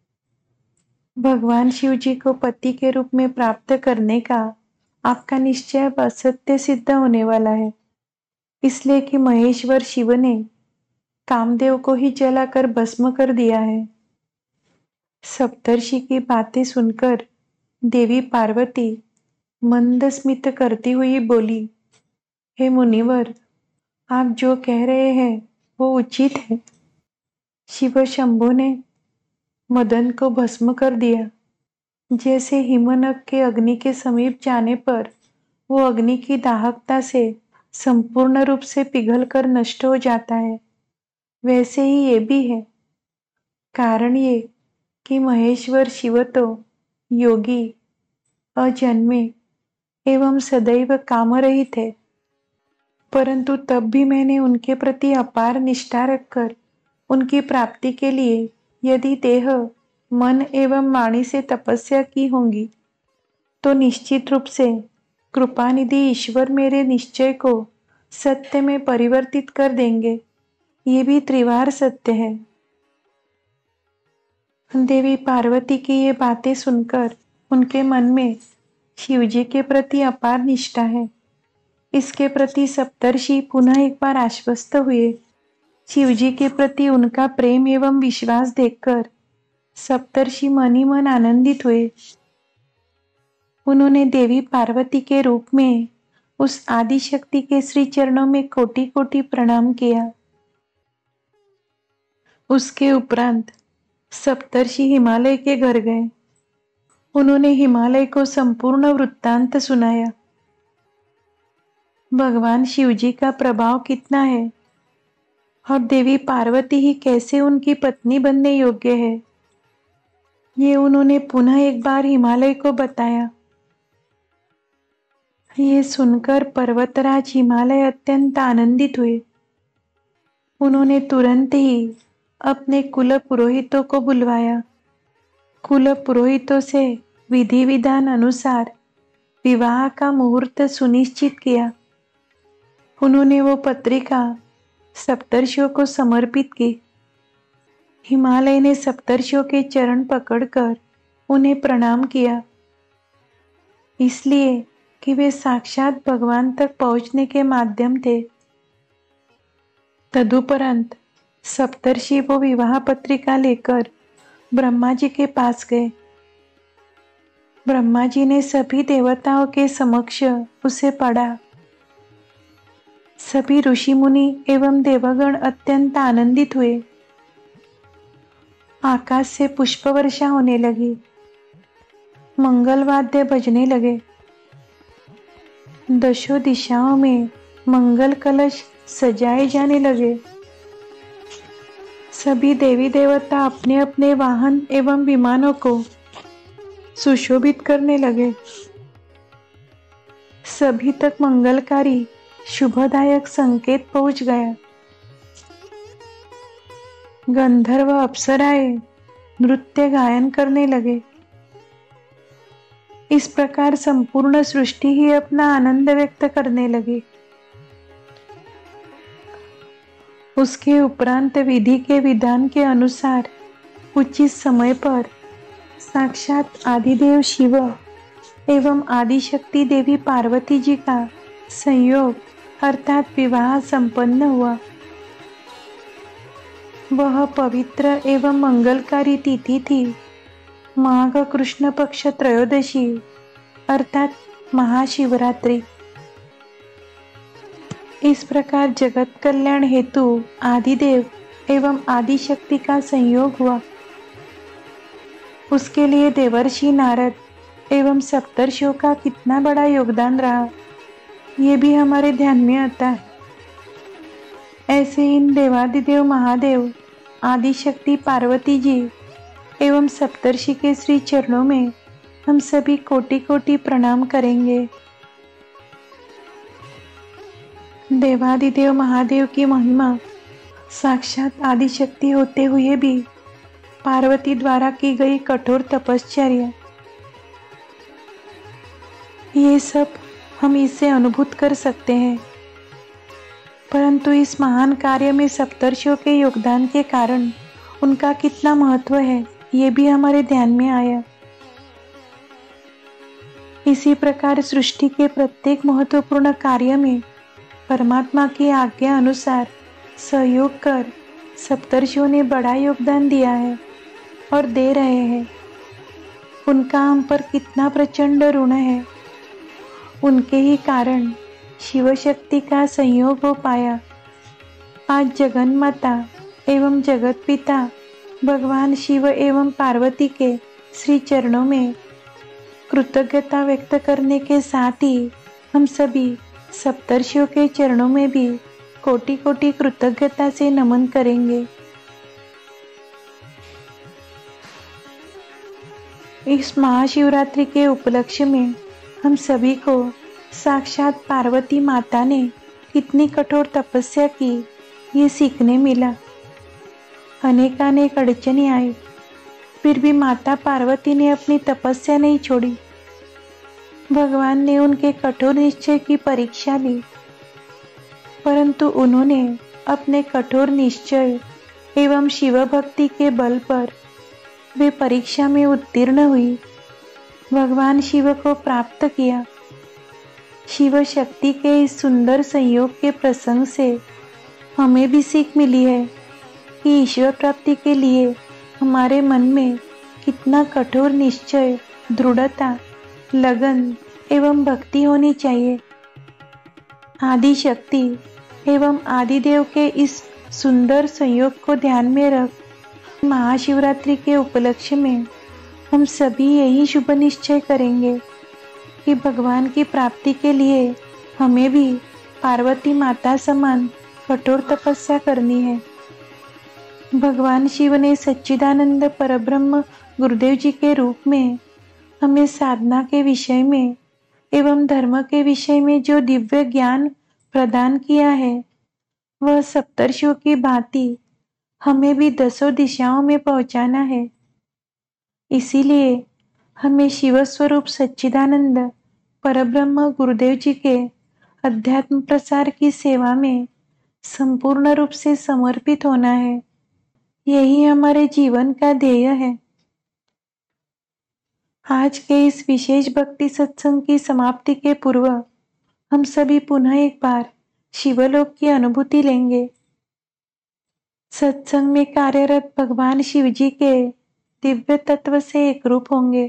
भगवान शिव जी को पति के रूप में प्राप्त करने का आपका निश्चय अब असत्य सिद्ध होने वाला है, इसलिए कि महेश्वर शिव ने कामदेव को ही जलाकर भस्म कर दिया है। सप्तर्षि की बातें सुनकर देवी पार्वती मंद स्मित करती हुई बोली, हे मुनिवर, आप जो कह रहे हैं वो उचित है। शिव शंभु ने मदन को भस्म कर दिया। जैसे हिमनग के अग्नि के समीप जाने पर वो अग्नि की दाहकता से संपूर्ण रूप से पिघलकर नष्ट हो जाता है, वैसे ही ये भी है। कारण ये कि महेश्वर शिव तो योगी, अजन्मे एवं सदैव काम रहित है, परंतु तब भी मैंने उनके प्रति अपार निष्ठा रखकर उनकी प्राप्ति के लिए यदि देह, मन एवं वाणी से तपस्या की होंगी, तो निश्चित रूप से कृपानिधि ईश्वर मेरे निश्चय को सत्य में परिवर्तित कर देंगे। ये भी त्रिवार सत्य है। देवी पार्वती की ये बातें सुनकर उनके मन में शिवजी के प्रति अपार निष्ठा है। इसके प्रति सप्तर्षि पुनः एक बार आश्वस्त हुए। शिवजी के प्रति उनका प्रेम एवं विश्वास देखकर सप्तर्षि मन ही मन आनंदित हुए। उन्होंने देवी पार्वती के रूप में उस आदि शक्ति के श्री चरणों में कोटि कोटि प्रणाम किया। उसके उपरांत सप्तर्षि हिमालय के घर गए। उन्होंने हिमालय को संपूर्ण वृत्तांत सुनाया। भगवान शिवजी का प्रभाव कितना है और देवी पार्वती ही कैसे उनकी पत्नी बनने योग्य है, ये उन्होंने पुनः एक बार हिमालय को बताया। ये सुनकर पर्वतराज हिमालय अत्यंत आनंदित हुए। उन्होंने तुरंत ही अपने कुल पुरोहितों को बुलवाया। कुल पुरोहितों से विधि विधान अनुसार विवाह का मुहूर्त सुनिश्चित किया। उन्होंने वो पत्रिका सप्तर्षियों को समर्पित की। हिमालय ने सप्तर्षियों के चरण पकड़कर उन्हें प्रणाम किया, इसलिए कि वे साक्षात भगवान तक पहुंचने के माध्यम थे। तदुपरांत सप्तर्षि वो विवाह पत्रिका लेकर ब्रह्मा जी के पास गए। ब्रह्मा जी ने सभी देवताओं के समक्ष उसे पढ़ा। सभी ऋषि मुनि एवं देवगण अत्यंत आनंदित हुए। आकाश से पुष्प वर्षा होने लगी। मंगल वाद्य बजने लगे। दशों दिशाओं में मंगल कलश सजाए जाने लगे। सभी देवी देवता अपने अपने वाहन एवं विमानों को सुशोभित करने लगे। सभी तक मंगलकारी शुभदायक संकेत पहुंच गया। गंधर्व अप्सराएं नृत्य गायन करने लगे। इस प्रकार संपूर्ण सृष्टि ही अपना आनंद व्यक्त करने लगी। उसके उपरांत विधि के विधान के अनुसार उचित समय पर साक्षात आदिदेव शिव एवं आदिशक्ति देवी पार्वती जी का संयोग अर्थात विवाह संपन्न हुआ। वह पवित्र एवं मंगलकारी तिथि थी माघ कृष्ण पक्ष त्रयोदशी अर्थात महाशिवरात्रि। इस प्रकार जगत कल्याण हेतु आदिदेव एवं आदिशक्ति का संयोग हुआ। उसके लिए देवर्षि नारद एवं सप्तर्षियों का कितना बड़ा योगदान रहा, ये भी हमारे ध्यान में आता है। ऐसे इन देवादिदेव महादेव आदिशक्ति पार्वती जी एवं सप्तर्षि के श्री चरणों में हम सभी कोटि कोटि प्रणाम करेंगे। देवादिदेव महादेव की महिमा साक्षात आदिशक्ति होते हुए भी पार्वती द्वारा की गई कठोर तपश्चर्या, ये सब हम इसे अनुभूत कर सकते हैं। परंतु इस महान कार्य में सप्तर्षियों के योगदान के कारण उनका कितना महत्व है, ये भी हमारे ध्यान में आया। इसी प्रकार सृष्टि के प्रत्येक महत्वपूर्ण कार्य में परमात्मा की आज्ञा अनुसार सहयोग कर सप्तर्षियों ने बड़ा योगदान दिया है और दे रहे हैं। उनका हम पर कितना प्रचंड ऋण है। उनके ही कारण शिव शक्ति का संयोग हो पाया। आज जगन्माता एवं जगत पिता भगवान शिव एवं पार्वती के श्री चरणों में कृतज्ञता व्यक्त करने के साथ ही हम सभी सप्तर्षियों के चरणों में भी कोटि कोटि कृतज्ञता से नमन करेंगे। इस महाशिवरात्रि के उपलक्ष्य में हम सभी को साक्षात पार्वती माता ने कितनी कठोर तपस्या की, ये सीखने मिला। अनेकानेक अड़चनें आई, फिर भी माता पार्वती ने अपनी तपस्या नहीं छोड़ी। भगवान ने उनके कठोर निश्चय की परीक्षा ली, परंतु उन्होंने अपने कठोर निश्चय एवं शिव भक्ति के बल पर वे परीक्षा में उत्तीर्ण हुई, भगवान शिव को प्राप्त किया। शिव शक्ति के इस सुंदर संयोग के प्रसंग से हमें भी सीख मिली है कि ईश्वर प्राप्ति के लिए हमारे मन में कितना कठोर निश्चय, दृढ़ता, लगन एवं भक्ति होनी चाहिए। आदि शक्ति एवं आदिदेव के इस सुंदर संयोग को ध्यान में रख महाशिवरात्रि के उपलक्ष्य में हम सभी यही शुभ निश्चय करेंगे कि भगवान की प्राप्ति के लिए हमें भी पार्वती माता समान कठोर तपस्या करनी है। भगवान शिव ने सच्चिदानंद परब्रह्म गुरुदेव जी के रूप में हमें साधना के विषय में एवं धर्म के विषय में जो दिव्य ज्ञान प्रदान किया है, वह सप्तर्षियों की भांति हमें भी दसों दिशाओं में पहुंचाना है। इसीलिए हमें शिव स्वरूप सच्चिदानंद परब्रह्म गुरुदेव जी के अध्यात्म प्रसार की सेवा में संपूर्ण रूप से समर्पित होना है। यही हमारे जीवन का ध्येय है। आज के इस विशेष भक्ति सत्संग की समाप्ति के पूर्व हम सभी पुनः एक बार शिवलोक की अनुभूति लेंगे। सत्संग में कार्यरत भगवान शिव जी के दिव्य तत्व से एक रूप होंगे।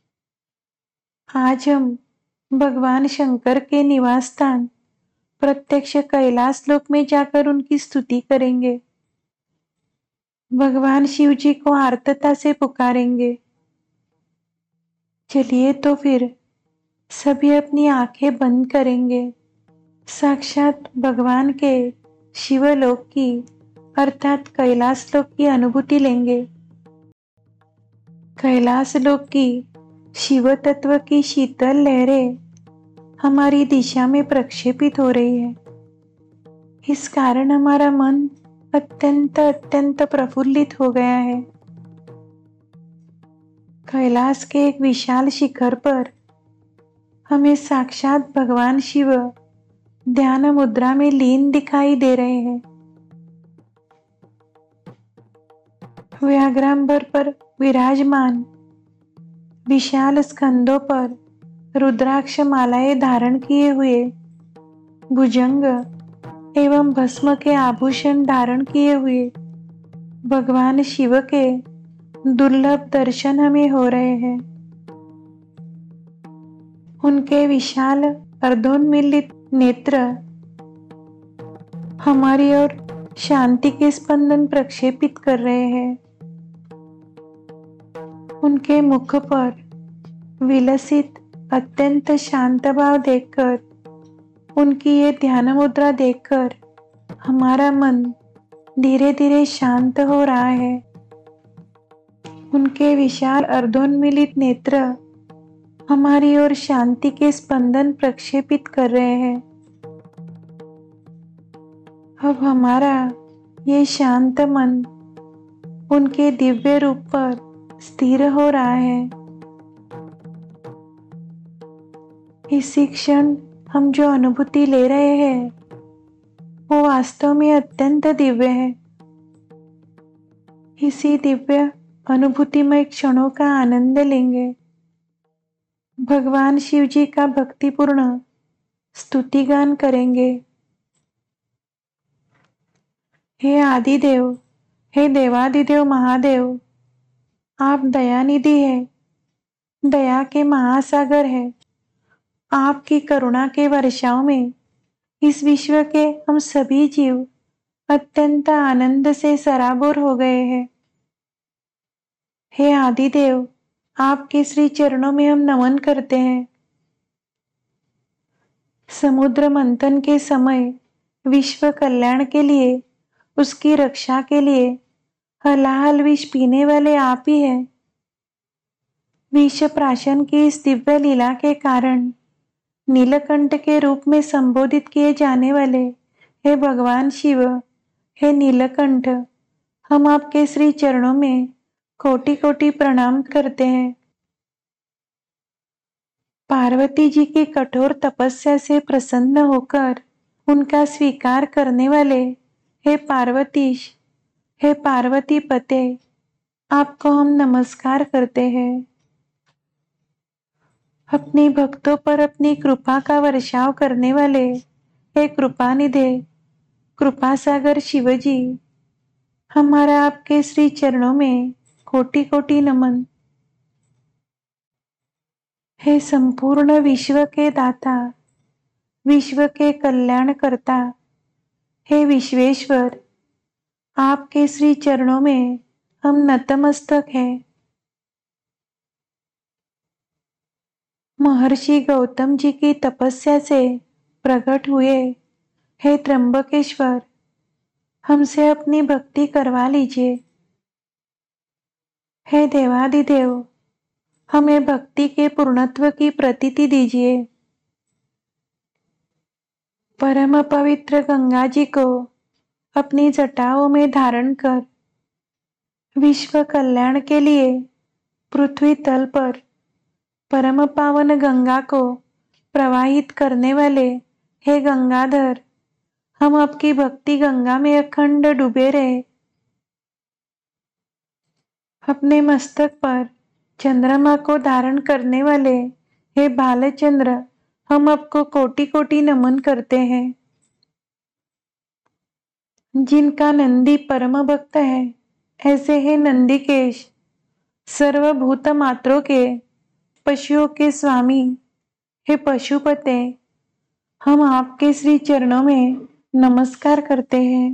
आज हम भगवान शंकर के निवास स्थान प्रत्यक्ष कैलाश लोक में जाकर उनकी स्तुति करेंगे। भगवान शिव जी को आर्तता से पुकारेंगे। चलिए तो फिर सभी अपनी आंखें बंद करेंगे। साक्षात भगवान के शिवलोक की अर्थात कैलाश लोक की अनुभूति लेंगे। कैलाश लोक की शिव तत्व की शीतल लहरें हमारी दिशा में प्रक्षेपित हो रही है। इस कारण हमारा मन अत्यंत प्रफुल्लित हो गया है। कैलाश के एक विशाल शिखर पर हमें साक्षात भगवान शिव ध्यान मुद्रा में लीन दिखाई दे रहे हैं। व्याघ्रांबर पर विराजमान विशाल स्कंदों पर रुद्राक्ष मालाएं धारण किए हुए, भुजंग एवं भस्म के आभूषण धारण किए हुए भगवान शिव के दुर्लभ दर्शन हमें हो रहे हैं। उनके विशाल अर्धोन्मीलित नेत्र हमारी ओर शांति के स्पंदन प्रक्षेपित कर रहे हैं। उनके मुख पर विलसित अत्यंत शांत भाव देखकर, उनकी ये ध्यान मुद्रा देखकर हमारा मन धीरे धीरे शांत हो रहा है। उनके विशाल अर्धोन्मीलित नेत्र हमारी ओर शांति के स्पंदन प्रक्षेपित कर रहे हैं। अब हमारा ये शांत मन उनके दिव्य रूप पर स्थिर हो रहा है। इसी क्षण हम जो अनुभूति ले रहे हैं वो वास्तव में अत्यंत दिव्य है। इसी दिव्य अनुभूतिमय क्षणों का आनंद लेंगे। भगवान शिव जी का भक्तिपूर्ण स्तुतिगान करेंगे। हे आदिदेव, हे देवादिदेव महादेव, आप दयानिधि है, दया के महासागर है। आपकी करुणा के वर्षाओं में इस विश्व के हम सभी जीव अत्यंत आनंद से सराबोर हो गए हैं। हे आदिदेव, आपके श्री चरणों में हम नमन करते हैं। समुद्र मंथन के समय विश्व कल्याण के लिए, उसकी रक्षा के लिए हलाहल विष पीने वाले आप ही हैं। विष प्राशन की इस दिव्य लीला के कारण नीलकंठ के रूप में संबोधित किए जाने वाले हे भगवान शिव, हे नीलकंठ, हम आपके श्री चरणों में कोटि कोटि प्रणाम करते हैं। पार्वती जी की कठोर तपस्या से प्रसन्न होकर उनका स्वीकार करने वाले हे पार्वतीश, हे पार्वती पते, आपको हम नमस्कार करते हैं। अपने भक्तों पर अपनी कृपा का वर्षाव करने वाले हे कृपानिधे, कृपा सागर शिवजी, हमारा आपके श्री चरणों में कोटि कोटि नमन। हे संपूर्ण विश्व के दाता, विश्व के कल्याण करता, हे विश्वेश्वर, आपके श्री चरणों में हम नतमस्तक हैं। महर्षि गौतम जी की तपस्या से प्रकट हुए हे त्र्यंबकेश्वर, हमसे अपनी भक्ति करवा लीजिए। हे देवादिदेव, हमें भक्ति के पूर्णत्व की प्रतीति दीजिए। परम पवित्र गंगा जी को अपनी जटाओं में धारण कर विश्व कल्याण के लिए पृथ्वी तल पर परम पावन गंगा को प्रवाहित करने वाले हे गंगाधर, हम आपकी भक्ति गंगा में अखंड डूबे रहे। अपने मस्तक पर चंद्रमा को धारण करने वाले हे बालचंद्र, हम आपको कोटि कोटि नमन करते हैं। जिनका नंदी परम भक्त है, ऐसे हे नंदीकेश, सर्वभूत मात्रों के पशुओं के स्वामी हे पशुपते, हम आपके श्री चरणों में नमस्कार करते हैं।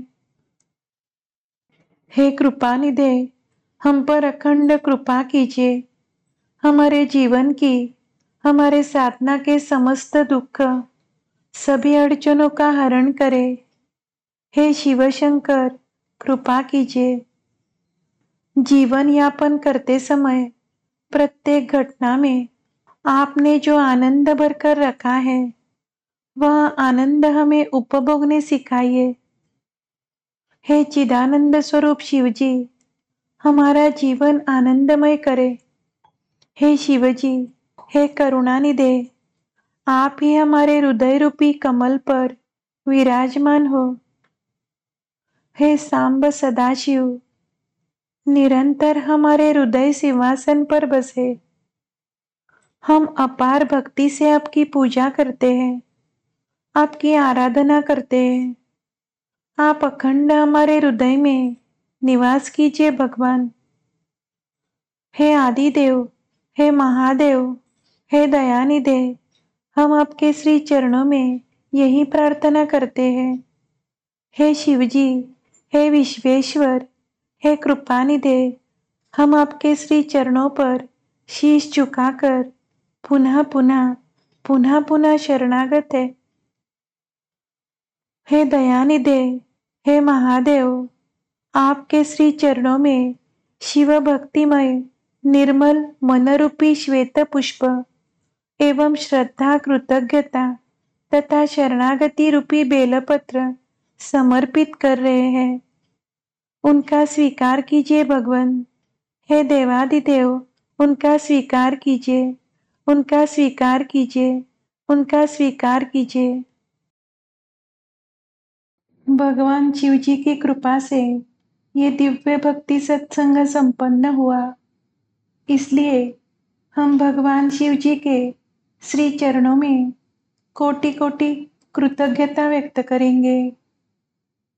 हे कृपानिधे, हम पर अखंड कृपा कीजिए। हमारे जीवन की, हमारे साधना के समस्त दुख, सभी अड़चनों का हरण करे। हे शिव शंकर, कृपा कीजिए। जीवन यापन करते समय प्रत्येक घटना में आपने जो आनंद भरकर रखा है, वह आनंद हमें उपभोगने सिखाइए। हे चिदानंद स्वरूप शिवजी, हमारा जीवन आनंदमय करे। हे शिवजी, हे करुणानिधे, आप ही हमारे हृदय रूपी कमल पर विराजमान हो। हे सांब सदाशिव, निरंतर हमारे हृदय सिंहासन पर बसे। हम अपार भक्ति से आपकी पूजा करते हैं, आपकी आराधना करते हैं। आप अखंड हमारे हृदय में निवास कीजिए भगवान। हे आदिदेव, हे महादेव, हे दयानिधे, हम आपके श्री चरणों में यही प्रार्थना करते हैं। हे शिवजी, हे विश्वेश्वर, हे कृपानिधे, हम आपके श्री चरणों पर शीश झुकाकर पुनः पुनः पुनः पुनः शरणागत है। हे दयानिधे, हे महादेव, आपके श्री चरणों में शिव भक्तिमय निर्मल मनरूपी श्वेत पुष्प एवं श्रद्धा कृतज्ञता तथा शरणागति रूपी बेलपत्र समर्पित कर रहे हैं। उनका स्वीकार कीजिए भगवान। हे देवादिदेव, उनका स्वीकार कीजिए, उनका स्वीकार कीजिए, उनका स्वीकार कीजिए। भगवान शिव जी की कृपा से ये दिव्य भक्ति सत्संग संपन्न हुआ, इसलिए हम भगवान शिव जी के श्री चरणों में कोटि कोटि कृतज्ञता व्यक्त करेंगे।